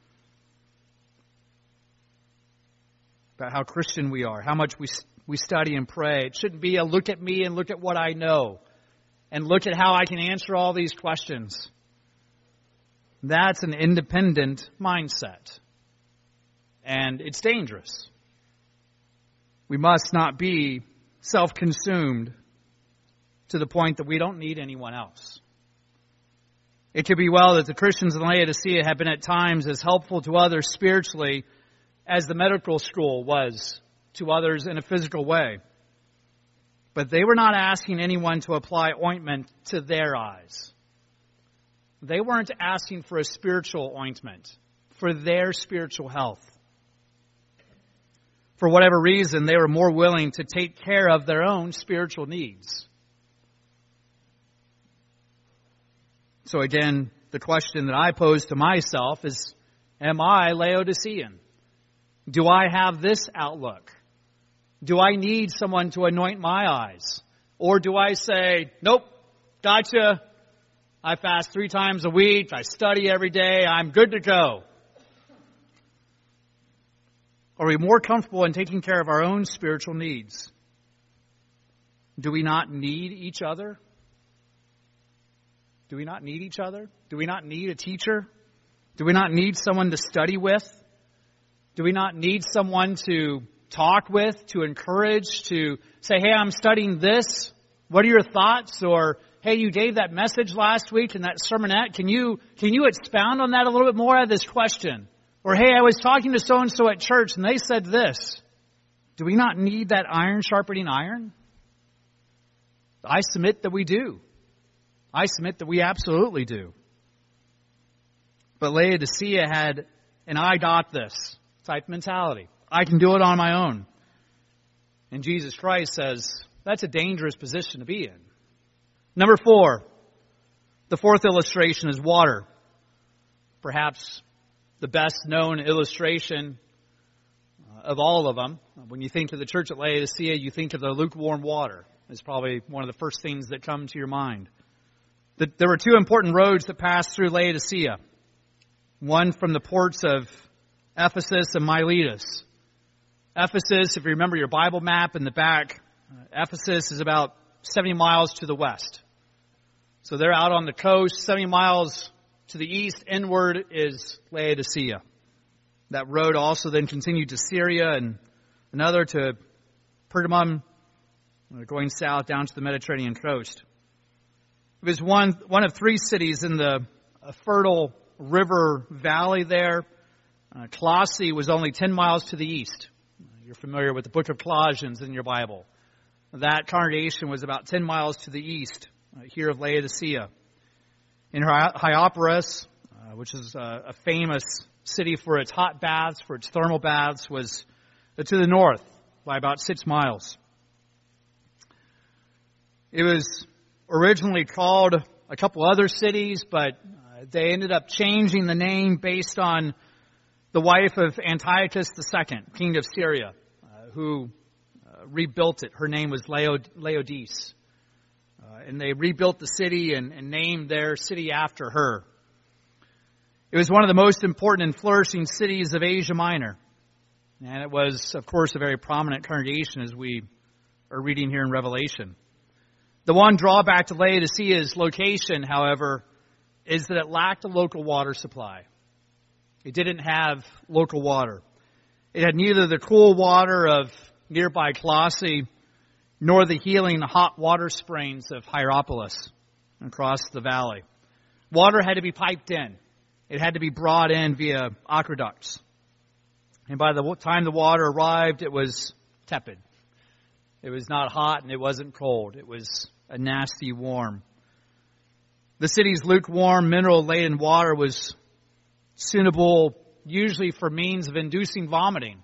About how Christian we are, how much we study and pray. It shouldn't be a look at me and look at what I know and look at how I can answer all these questions. That's an independent mindset, and it's dangerous. We must not be self-consumed to the point that we don't need anyone else. It could be well that the Christians in Laodicea have been at times as helpful to others spiritually as the medical school was to others in a physical way. But they were not asking anyone to apply ointment to their eyes. They weren't asking for a spiritual ointment for their spiritual health. For whatever reason, they were more willing to take care of their own spiritual needs. So again, the question that I pose to myself is, am I Laodicean? Do I have this outlook? Do I need someone to anoint my eyes? Or do I say, nope, gotcha. I fast 3 times a week. I study every day. I'm good to go. Are we more comfortable in taking care of our own spiritual needs? Do we not need each other? Do we not need each other? Do we not need a teacher? Do we not need someone to study with? Do we not need someone to talk with, to encourage, to say, hey, I'm studying this. What are your thoughts? Or, hey, you gave that message last week in that sermonette. Can you expound on that a little bit more? I have this question. Or, hey, I was talking to so-and-so at church and they said this. Do we not need that iron sharpening iron? I submit that we do. I submit that we absolutely do. But Laodicea had an I got this type mentality. I can do it on my own. And Jesus Christ says that's a dangerous position to be in. Number 4, the fourth illustration is water. Perhaps the best known illustration of all of them. When you think of the church at Laodicea, you think of the lukewarm water. It's probably one of the first things that come to your mind. There were 2 important roads that passed through Laodicea. One from the ports of Ephesus and Miletus. Ephesus, if you remember your Bible map in the back, Ephesus is about 70 miles to the west. So they're out on the coast. 70 miles to the east, inward, is Laodicea. That road also then continued to Syria and another to Pergamum, going south down to the Mediterranean coast. It was one of 3 cities in the fertile river valley there. Colossae was only 10 miles to the east. You're familiar with the book of Colossians in your Bible. That congregation was about 10 miles to the east here of Laodicea. In Hierapolis, which is a famous city for its hot baths, for its thermal baths, was to the north by about 6 miles. It was originally called a couple other cities, but they ended up changing the name based on the wife of Antiochus II, king of Syria, who rebuilt it. Her name was Laodice. And they rebuilt the city and named their city after her. It was one of the most important and flourishing cities of Asia Minor. And it was, of course, a very prominent congregation as we are reading here in Revelation. The one drawback to Laodicea's location, however, is that it lacked a local water supply. It didn't have local water. It had neither the cool water of nearby Colossae nor the healing hot water springs of Hierapolis across the valley. Water had to be piped in. It had to be brought in via aqueducts. And by the time the water arrived, it was tepid. It was not hot and it wasn't cold. It was a nasty warm. The city's lukewarm, mineral-laden water was suitable usually for means of inducing vomiting.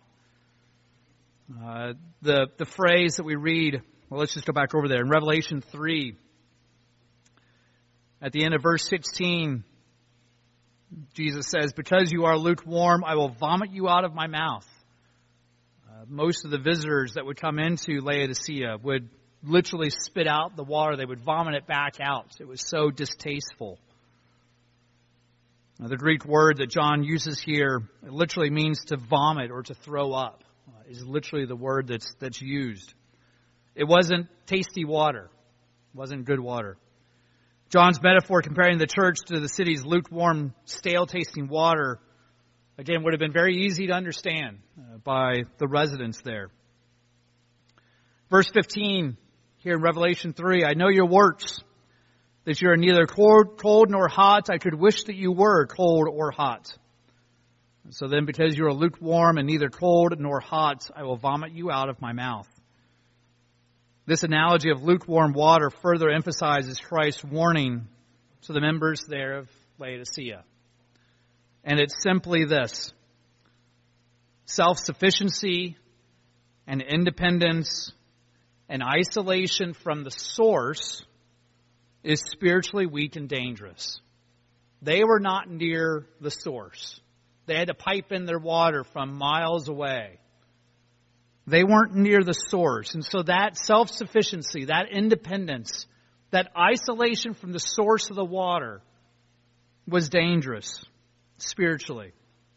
The phrase that we read, well, let's just go back over there. In Revelation 3, at the end of verse 16, Jesus says, "Because you are lukewarm, I will vomit you out of my mouth." Most of the visitors that would come into Laodicea would literally spit out the water. They would vomit it back out. It was so distasteful. Now, the Greek word that John uses here, it literally means to vomit or to throw up. Is literally the word that's used. It wasn't tasty water. It wasn't good water. John's metaphor comparing the church to the city's lukewarm, stale-tasting water, again, would have been very easy to understand by the residents there. Verse 15, here in Revelation 3, "I know your works, that you are neither cold nor hot. I could wish that you were cold or hot. So then, because you are lukewarm and neither cold nor hot, I will vomit you out of my mouth." This analogy of lukewarm water further emphasizes Christ's warning to the members there of Laodicea. And it's simply this: self-sufficiency and independence and isolation from the source is spiritually weak and dangerous. They were not near the source. They had to pipe in their water from miles away. They weren't near the source. And so that self-sufficiency, that independence, that isolation from the source of the water was dangerous spiritually.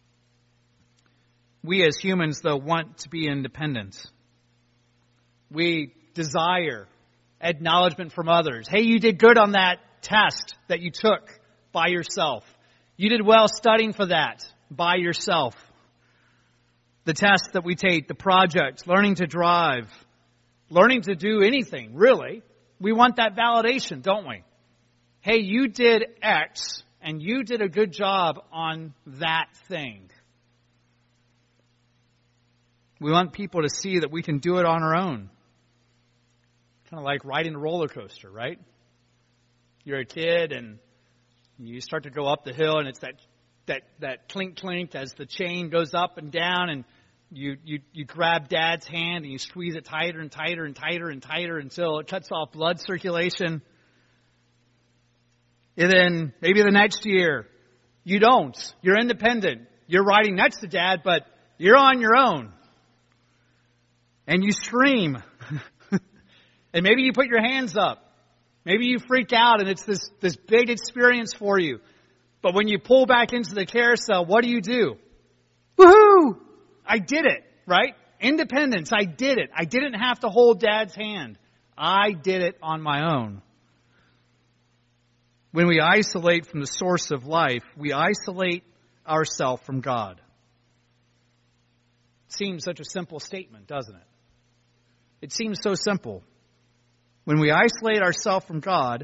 We as humans, though, want to be independent. We desire acknowledgement from others. Hey, you did good on that test that you took by yourself. You did well studying for that by yourself. The test that we take, the project, learning to drive, learning to do anything, really. We want that validation, don't we? Hey, you did X and you did a good job on that thing. We want people to see that we can do it on our own. Kind of like riding a roller coaster, right? You're a kid and you start to go up the hill, and it's that clink clink as the chain goes up and down, and you grab Dad's hand and you squeeze it tighter and tighter and tighter and tighter until it cuts off blood circulation. And then maybe the next year you don't. You're independent. You're riding next to Dad, but you're on your own. And you scream. And maybe you put your hands up. Maybe you freak out and it's this big experience for you. But when you pull back into the carousel, what do? Woohoo! I did it, right? Independence, I did it. I didn't have to hold Dad's hand. I did it on my own. When we isolate from the source of life, we isolate ourselves from God. It seems such a simple statement, doesn't it? It seems so simple. When we isolate ourselves from God,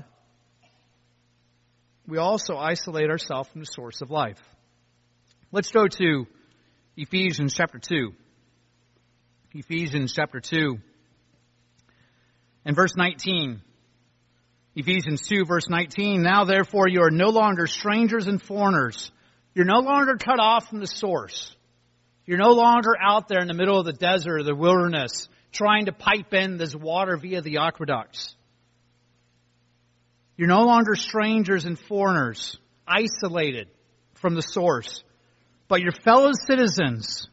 we also isolate ourselves from the source of life. Let's go to Ephesians chapter 2. Ephesians chapter 2 and verse 19. Ephesians 2 verse 19. Now therefore you are no longer strangers and foreigners. You're no longer cut off from the source. You're no longer out there in the middle of the desert or the wilderness trying to pipe in this water via the aqueducts. You're no longer strangers and foreigners, isolated from the source, but you're fellow citizens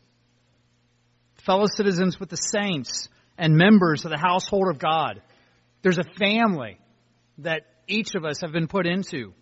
with the saints and members of the household of God. There's a family that each of us have been put into.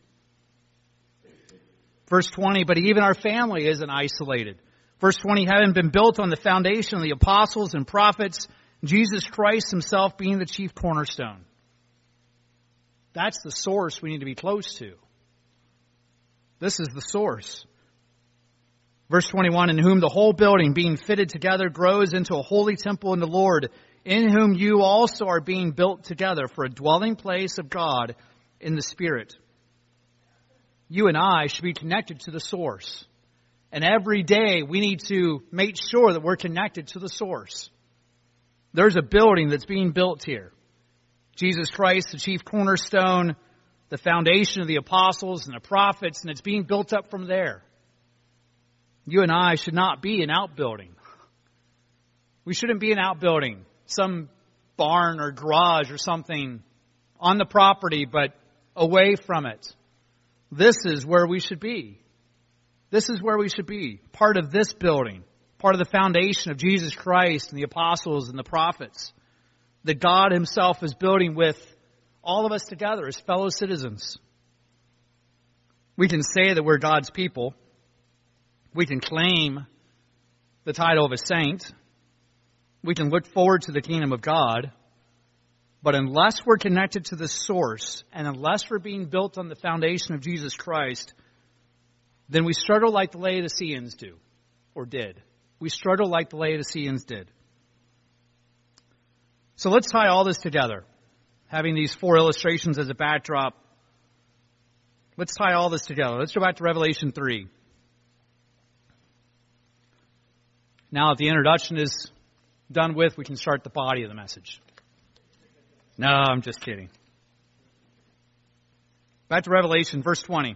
Verse 20, but even our family isn't isolated. Verse 20, having been built on the foundation of the apostles and prophets, Jesus Christ himself being the chief cornerstone. That's the source we need to be close to. This is the source. Verse 21, in whom the whole building being fitted together grows into a holy temple in the Lord, in whom you also are being built together for a dwelling place of God in the Spirit. You and I should be connected to the source. And every day we need to make sure that we're connected to the source. There's a building that's being built here. Jesus Christ, the chief cornerstone, the foundation of the apostles and the prophets, and it's being built up from there. You and I should not be an outbuilding. We shouldn't be an outbuilding, some barn or garage or something on the property, but away from it. This is where we should be. This is where we should be. Part of this building. Part of the foundation of Jesus Christ and the apostles and the prophets. That God himself is building with all of us together as fellow citizens. We can say that we're God's people. We can claim the title of a saint. We can look forward to the kingdom of God. But unless we're connected to the source, and unless we're being built on the foundation of Jesus Christ, then we struggle like the Laodiceans do, or did. We struggle like the Laodiceans did. So let's tie all this together. Having these four illustrations as a backdrop, let's tie all this together. Let's go back to Revelation 3. Now that the introduction is done with, we can start the body of the message. No, I'm just kidding. Back to Revelation, verse 20.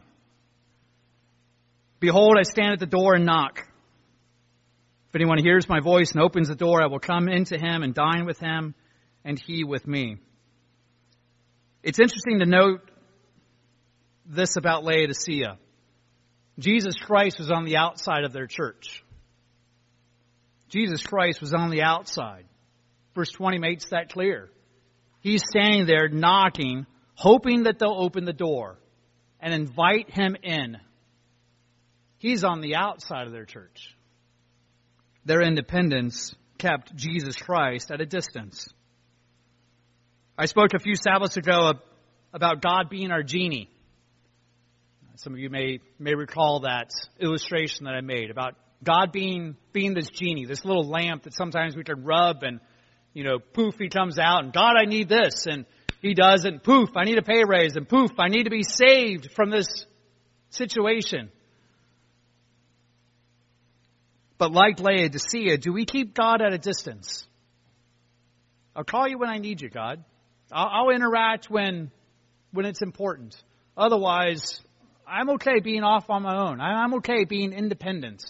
Behold, I stand at the door and knock. If anyone hears my voice and opens the door, I will come into him and dine with him, and he with me. It's interesting to note this about Laodicea. Jesus Christ was on the outside of their church. Jesus Christ was on the outside. Verse 20 makes that clear. He's standing there knocking, hoping that they'll open the door and invite him in. He's on the outside of their church. Their independence kept Jesus Christ at a distance. I spoke a few Sabbaths ago about God being our genie. Some of you may recall that illustration that I made about God being this genie, this little lamp that sometimes we can rub and, poof, he comes out and God, I need this. And he does, and poof, I need a pay raise, and poof, I need to be saved from this situation. But like Laodicea, do we keep God at a distance? I'll call you when I need you, God. I'll interact when it's important. Otherwise, I'm okay being off on my own. I'm okay being independent.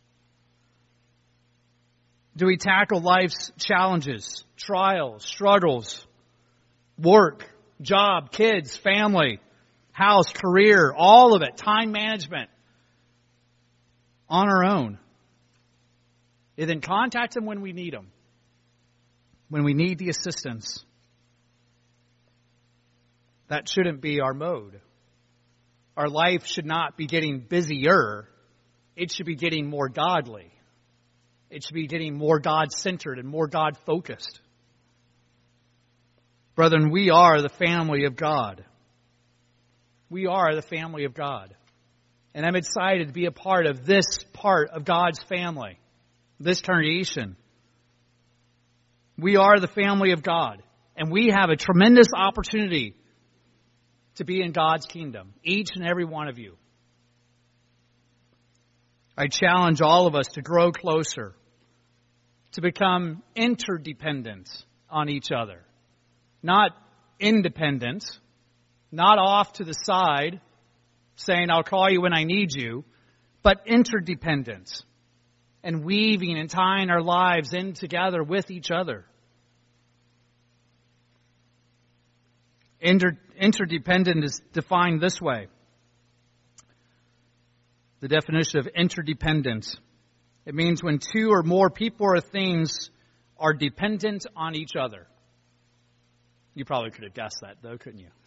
Do we tackle life's challenges, trials, struggles, work, job, kids, family, house, career, all of it, time management, on our own? And then contact them when we need them, when we need the assistance. That shouldn't be our mode. Our life should not be getting busier. It should be getting more godly. It should be getting more God-centered and more God-focused. Brethren, we are the family of God. We are the family of God. And I'm excited to be a part of this part of God's family, this congregation. We are the family of God. And we have a tremendous opportunity to be in God's kingdom, each and every one of you. I challenge all of us to grow closer, to become interdependent on each other. Not independent, not off to the side, saying, I'll call you when I need you, but interdependent and weaving and tying our lives in together with each other. Interdependent is defined this way. The definition of interdependence. It means when two or more people or things are dependent on each other. You probably could have guessed that, though, couldn't you?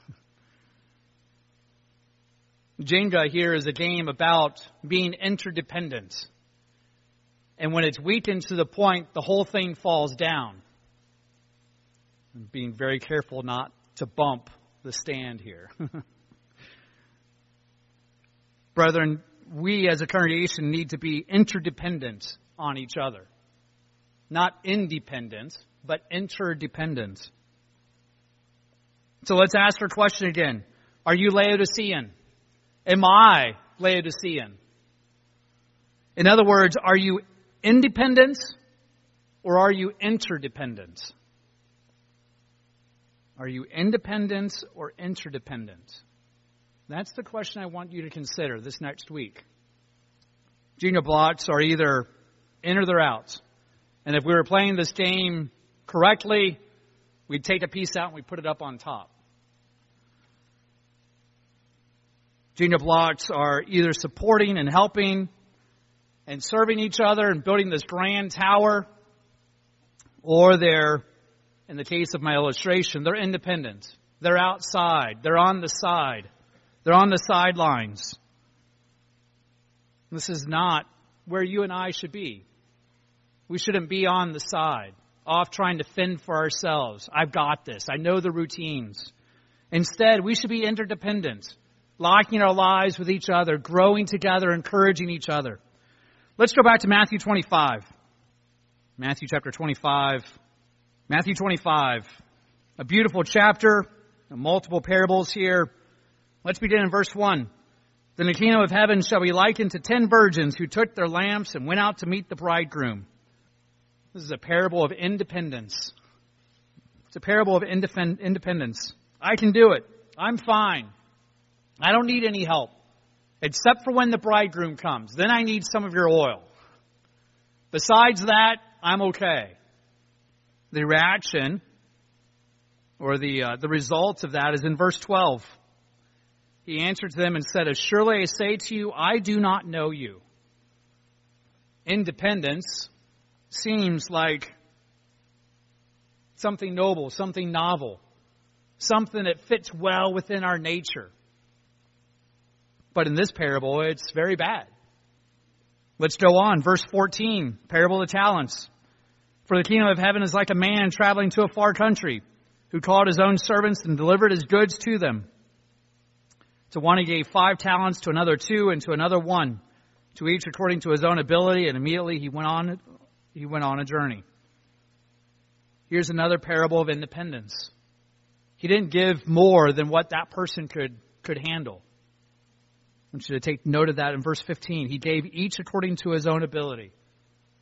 Jenga here is a game about being interdependent. And when it's weakened to the point, the whole thing falls down. I'm being very careful not to bump the stand here. Brethren, we as a congregation need to be interdependent on each other. Not independent, but interdependent. So let's ask our question again. Are you Laodicean? Am I Laodicean? In other words, are you independent or are you interdependent? Are you independent or interdependent? That's the question I want you to consider this next week. Jenga blocks are either in or they're out. And if we were playing this game correctly, we'd take a piece out and we'd put it up on top. Jenga blocks are either supporting and helping and serving each other and building this grand tower, or they're, in the case of my illustration, they're independent. They're outside. They're on the side. They're on the sidelines. This is not where you and I should be. We shouldn't be on the side, off trying to fend for ourselves. I've got this. I know the routines. Instead, we should be interdependent, locking our lives with each other, growing together, encouraging each other. Let's go back to Matthew 25. Matthew chapter 25. Matthew 25. A beautiful chapter, multiple parables here. Let's begin in verse 1. Then the kingdom of heaven shall be likened to 10 virgins who took their lamps and went out to meet the bridegroom. This is a parable of independence. It's a parable of independence. I can do it. I'm fine. I don't need any help. Except for when the bridegroom comes. Then I need some of your oil. Besides that, I'm okay. The reaction, or the result of that, is in verse 12. He answered to them and said, As surely I say to you, I do not know you. Independence seems like something noble, something novel, something that fits well within our nature. But in this parable, it's very bad. Let's go on. Verse 14, parable of the talents. For the kingdom of heaven is like a man traveling to a far country, who called his own servants and delivered his goods to them. To one he gave 5 talents, to another 2, and to another 1, to each according to his own ability, and immediately he went on a journey. Here's another parable of independence. He didn't give more than what that person could handle. I want you to take note of that in verse 15. He gave each according to his own ability.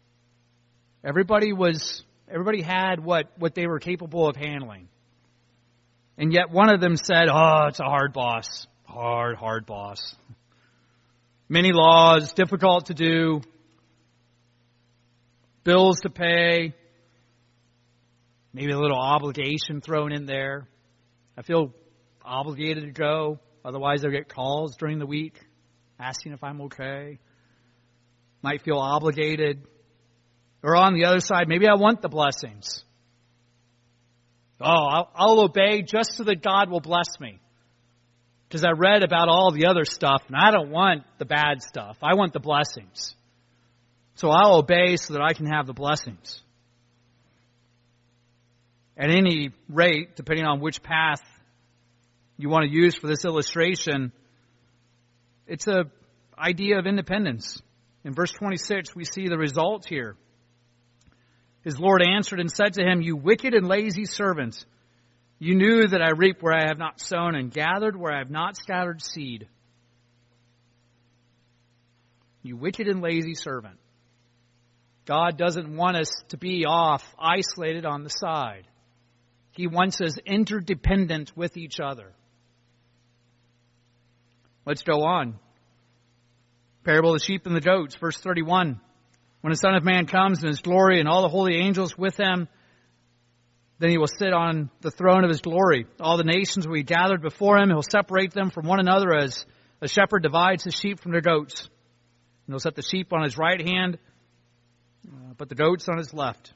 Everybody had what they were capable of handling. And yet one of them said, oh, it's a hard boss. Hard boss. Many laws, difficult to do, bills to pay, maybe a little obligation thrown in there. I feel obligated to go, otherwise I'll get calls during the week asking if I'm okay. Might feel obligated. Or on the other side, maybe I want the blessings. Oh, I'll obey just so that God will bless me. Because I read about all the other stuff, and I don't want the bad stuff. I want the blessings. So I'll obey so that I can have the blessings. At any rate, depending on which path you want to use for this illustration, it's an idea of independence. In verse 26, we see the result here. His Lord answered and said to him, you wicked and lazy servant, you knew that I reap where I have not sown and gathered where I have not scattered seed. You wicked and lazy servant. God doesn't want us to be off, isolated on the side. He wants us interdependent with each other. Let's go on. Parable of the sheep and the goats, verse 31. When the Son of Man comes in His glory and all the holy angels with Him, then He will sit on the throne of His glory. All the nations will be gathered before Him. He'll separate them from one another as a shepherd divides his sheep from their goats. And He'll set the sheep on His right hand, but the goats on His left.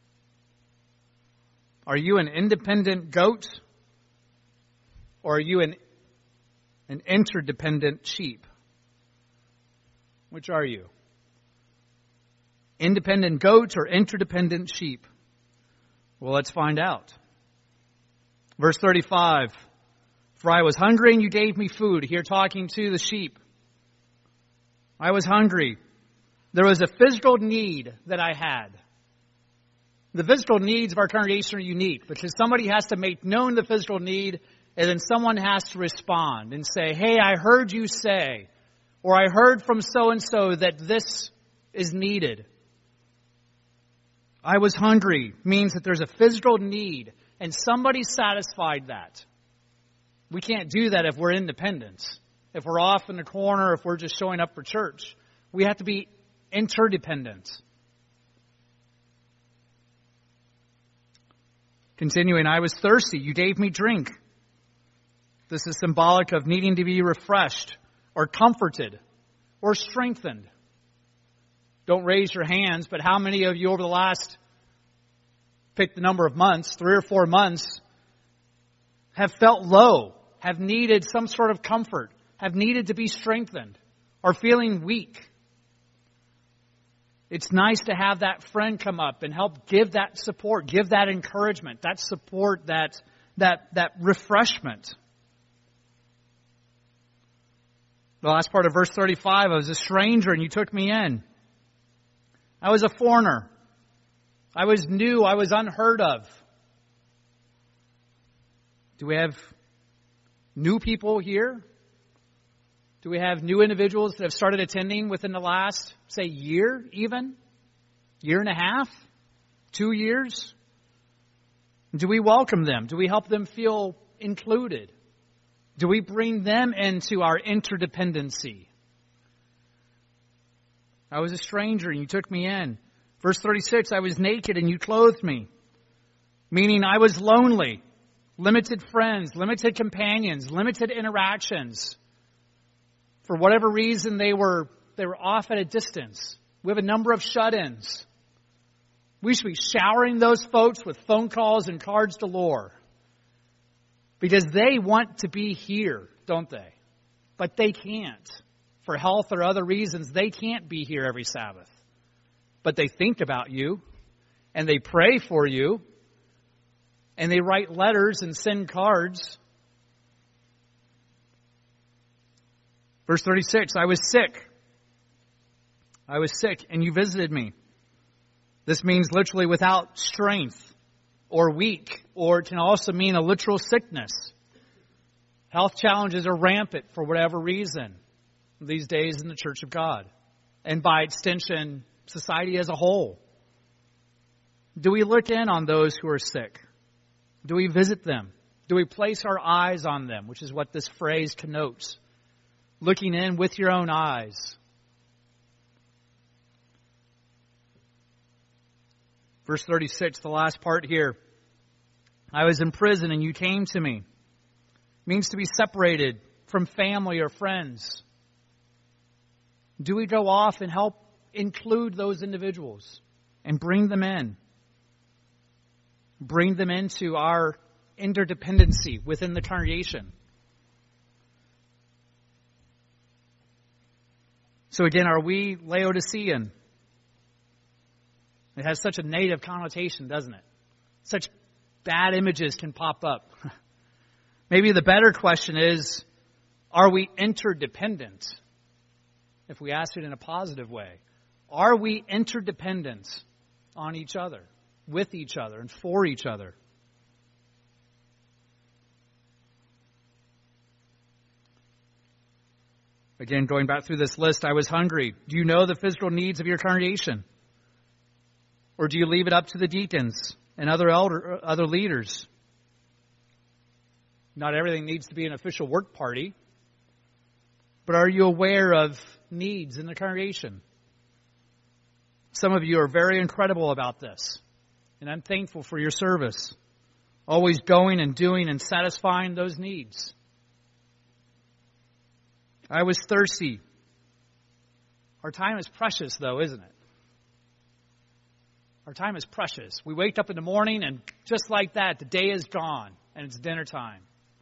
Are you an independent goat? Or are you an interdependent sheep? Which are you? Independent goats or interdependent sheep? Well, let's find out. Verse 35. For I was hungry and you gave me food. Here talking to the sheep. I was hungry. There was a physical need that I had. The physical needs of our congregation are unique because somebody has to make known the physical need and then someone has to respond and say, hey, I heard you say, or I heard from so-and-so that this is needed. I was hungry means that there's a physical need and somebody satisfied that. We can't do that if we're independent. If we're off in the corner, if we're just showing up for church. We have to be interdependent. Continuing, I was thirsty. You gave me drink. This is symbolic of needing to be refreshed or comforted or strengthened. Don't raise your hands, but how many of you over the last, pick the number of months, 3 or 4 months, have felt low, have needed some sort of comfort, have needed to be strengthened, or feeling weak? It's nice to have that friend come up and help give that support, give that encouragement, that support, that refreshment. The last part of verse 35, I was a stranger and you took me in. I was a foreigner. I was new. I was unheard of. Do we have new people here? Do we have new individuals that have started attending within the last, say, year even? Year and a half? 2 years? Do we welcome them? Do we help them feel included? Do we bring them into our interdependency? I was a stranger and you took me in. Verse 36, I was naked and you clothed me. Meaning I was lonely. Limited friends, limited companions, limited interactions. For whatever reason, they were off at a distance. We have a number of shut-ins. We should be showering those folks with phone calls and cards galore. Because they want to be here, don't they? But they can't. For health or other reasons, they can't be here every Sabbath. But they think about you, and they pray for you, and they write letters and send cards. Verse 36, I was sick. I was sick, and you visited me. This means literally without strength or weak, or it can also mean a literal sickness. Health challenges are rampant for whatever reason these days in the Church of God, and by extension, society as a whole. Do we look in on those who are sick? Do we visit them? Do we place our eyes on them, which is what this phrase connotes? Looking in with your own eyes. Verse 36, the last part here. I was in prison and you came to me. It means to be separated from family or friends. Do we go off and help include those individuals and bring them in? Bring them into our interdependency within the congregation. So again, are we Laodicean? It has such a negative connotation, doesn't it? Such bad images can pop up. Maybe the better question is, are we interdependent? If we ask it in a positive way. Are we interdependent on each other, with each other, and for each other? Again, going back through this list, I was hungry. Do you know the physical needs of your congregation? Or do you leave it up to the deacons and other leaders? Not everything needs to be an official work party. But are you aware of needs in the congregation? Some of you are very incredible about this. And I'm thankful for your service. Always going and doing and satisfying those needs. I was thirsty. Our time is precious, though, isn't it? Our time is precious. We wake up in the morning and just like that, the day is gone and it's dinner time.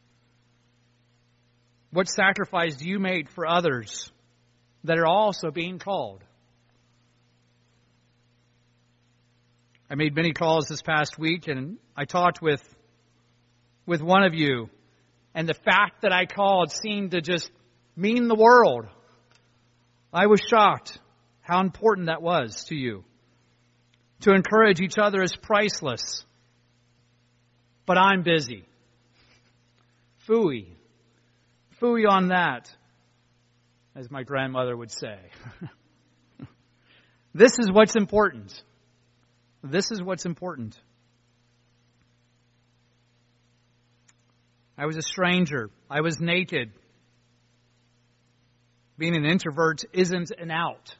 What sacrifice do you make for others that are also being called? I made many calls this past week and I talked with one of you, and the fact that I called seemed to just mean the world. I was shocked how important that was to you. To encourage each other is priceless. But I'm busy. Phooey. Phooey on that, as my grandmother would say. This is what's important. This is what's important. I was a stranger. I was naked. Being an introvert isn't an out.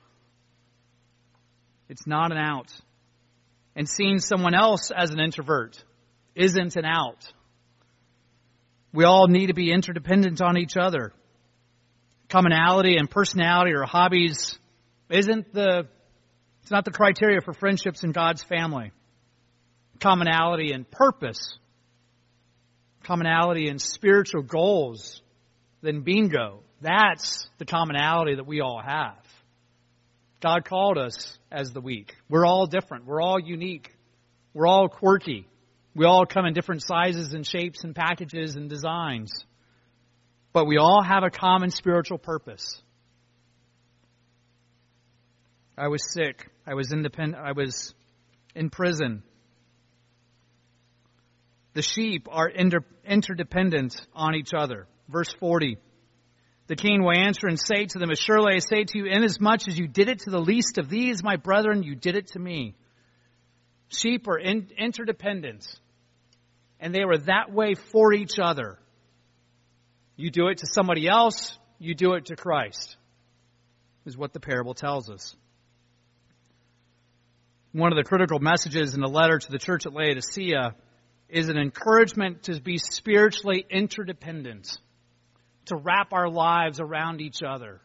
It's not an out. And seeing someone else as an introvert isn't an out. We all need to be interdependent on each other. Commonality and personality or hobbies it's not the criteria for friendships in God's family. Commonality and purpose. Commonality and spiritual goals. Then bingo. That's the commonality that we all have. God called us as the weak. We're all different. We're all unique. We're all quirky. We all come in different sizes and shapes and packages and designs. But we all have a common spiritual purpose. I was sick. I was independent. I was in prison. The sheep are interdependent on each other. Verse 40. The king will answer and say to them, as surely I say to you, inasmuch as you did it to the least of these, my brethren, you did it to me. Sheep are interdependent. And they were that way for each other. You do it to somebody else, you do it to Christ, is what the parable tells us. One of the critical messages in the letter to the church at Laodicea is an encouragement to be spiritually interdependent, to wrap our lives around each other,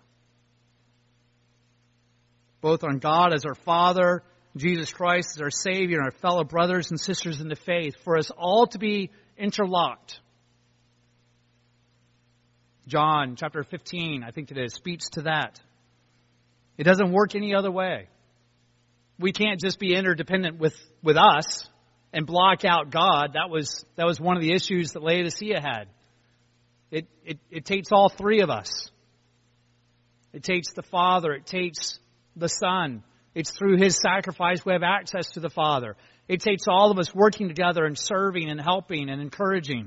both on God as our Father, Jesus Christ as our Savior, and our fellow brothers and sisters in the faith, for us all to be interlocked. John chapter 15, I think it is, speaks to that. It doesn't work any other way. We can't just be interdependent with us and block out God. That was one of the issues that Laodicea had. It takes all three of us. It takes the Father. It takes the Son. It's through His sacrifice we have access to the Father. It takes all of us working together and serving and helping and encouraging.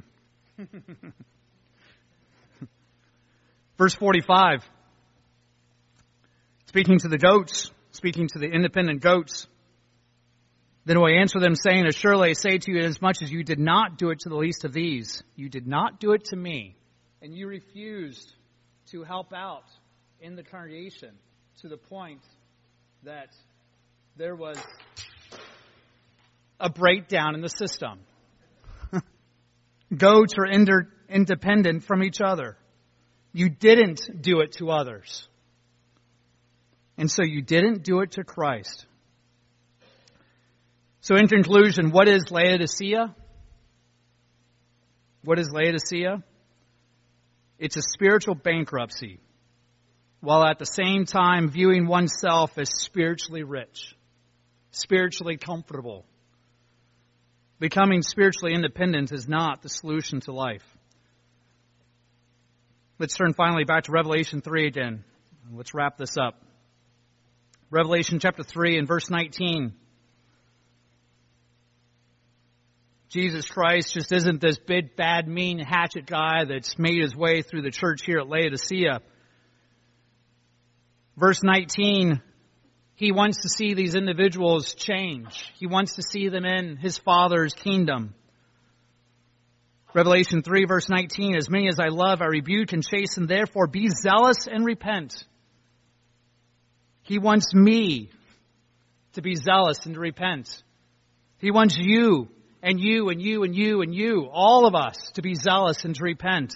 Verse 45. Speaking to the goats, speaking to the independent goats. Then will I answer them, saying, Assuredly I say to you, inasmuch as you did not do it to the least of these, you did not do it to me. And you refused to help out in the congregation to the point that there was a breakdown in the system. Goats are independent from each other. You didn't do it to others. And so you didn't do it to Christ. So in conclusion, what is Laodicea? What is Laodicea? It's a spiritual bankruptcy, while at the same time viewing oneself as spiritually rich, spiritually comfortable. Becoming spiritually independent is not the solution to life. Let's turn finally back to Revelation 3 again. Let's wrap this up. Revelation chapter 3 and verse 19. Jesus Christ just isn't this big, bad, mean hatchet guy that's made his way through the church here at Laodicea. Verse 19, he wants to see these individuals change. He wants to see them in his Father's kingdom. Revelation 3 verse 19, as many as I love, I rebuke and chasten, therefore be zealous and repent. He wants me to be zealous and to repent. He wants you and you and you and you and you, all of us, to be zealous and to repent.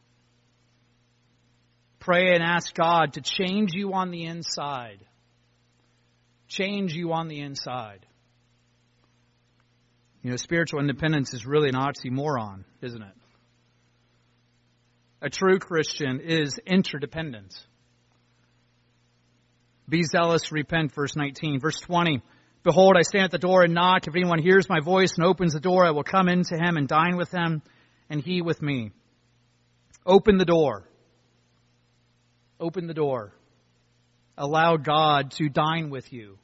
Pray and ask God to change you on the inside. Change you on the inside. You know, spiritual independence is really an oxymoron, isn't it? A true Christian is interdependent. Be zealous, repent, verse 19. Verse 20, behold, I stand at the door and knock. If anyone hears my voice and opens the door, I will come into him and dine with him, and he with me. Open the door. Open the door. Allow God to dine with you.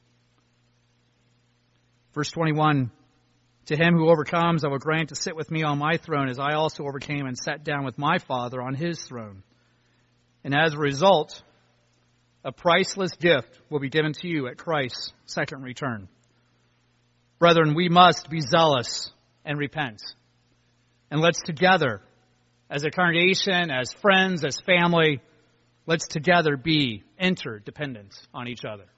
Verse 21, to him who overcomes, I will grant to sit with me on my throne, as I also overcame and sat down with my Father on his throne. And as a result, a priceless gift will be given to you at Christ's second return. Brethren, we must be zealous and repent. And let's together, as a congregation, as friends, as family, let's together be interdependent on each other.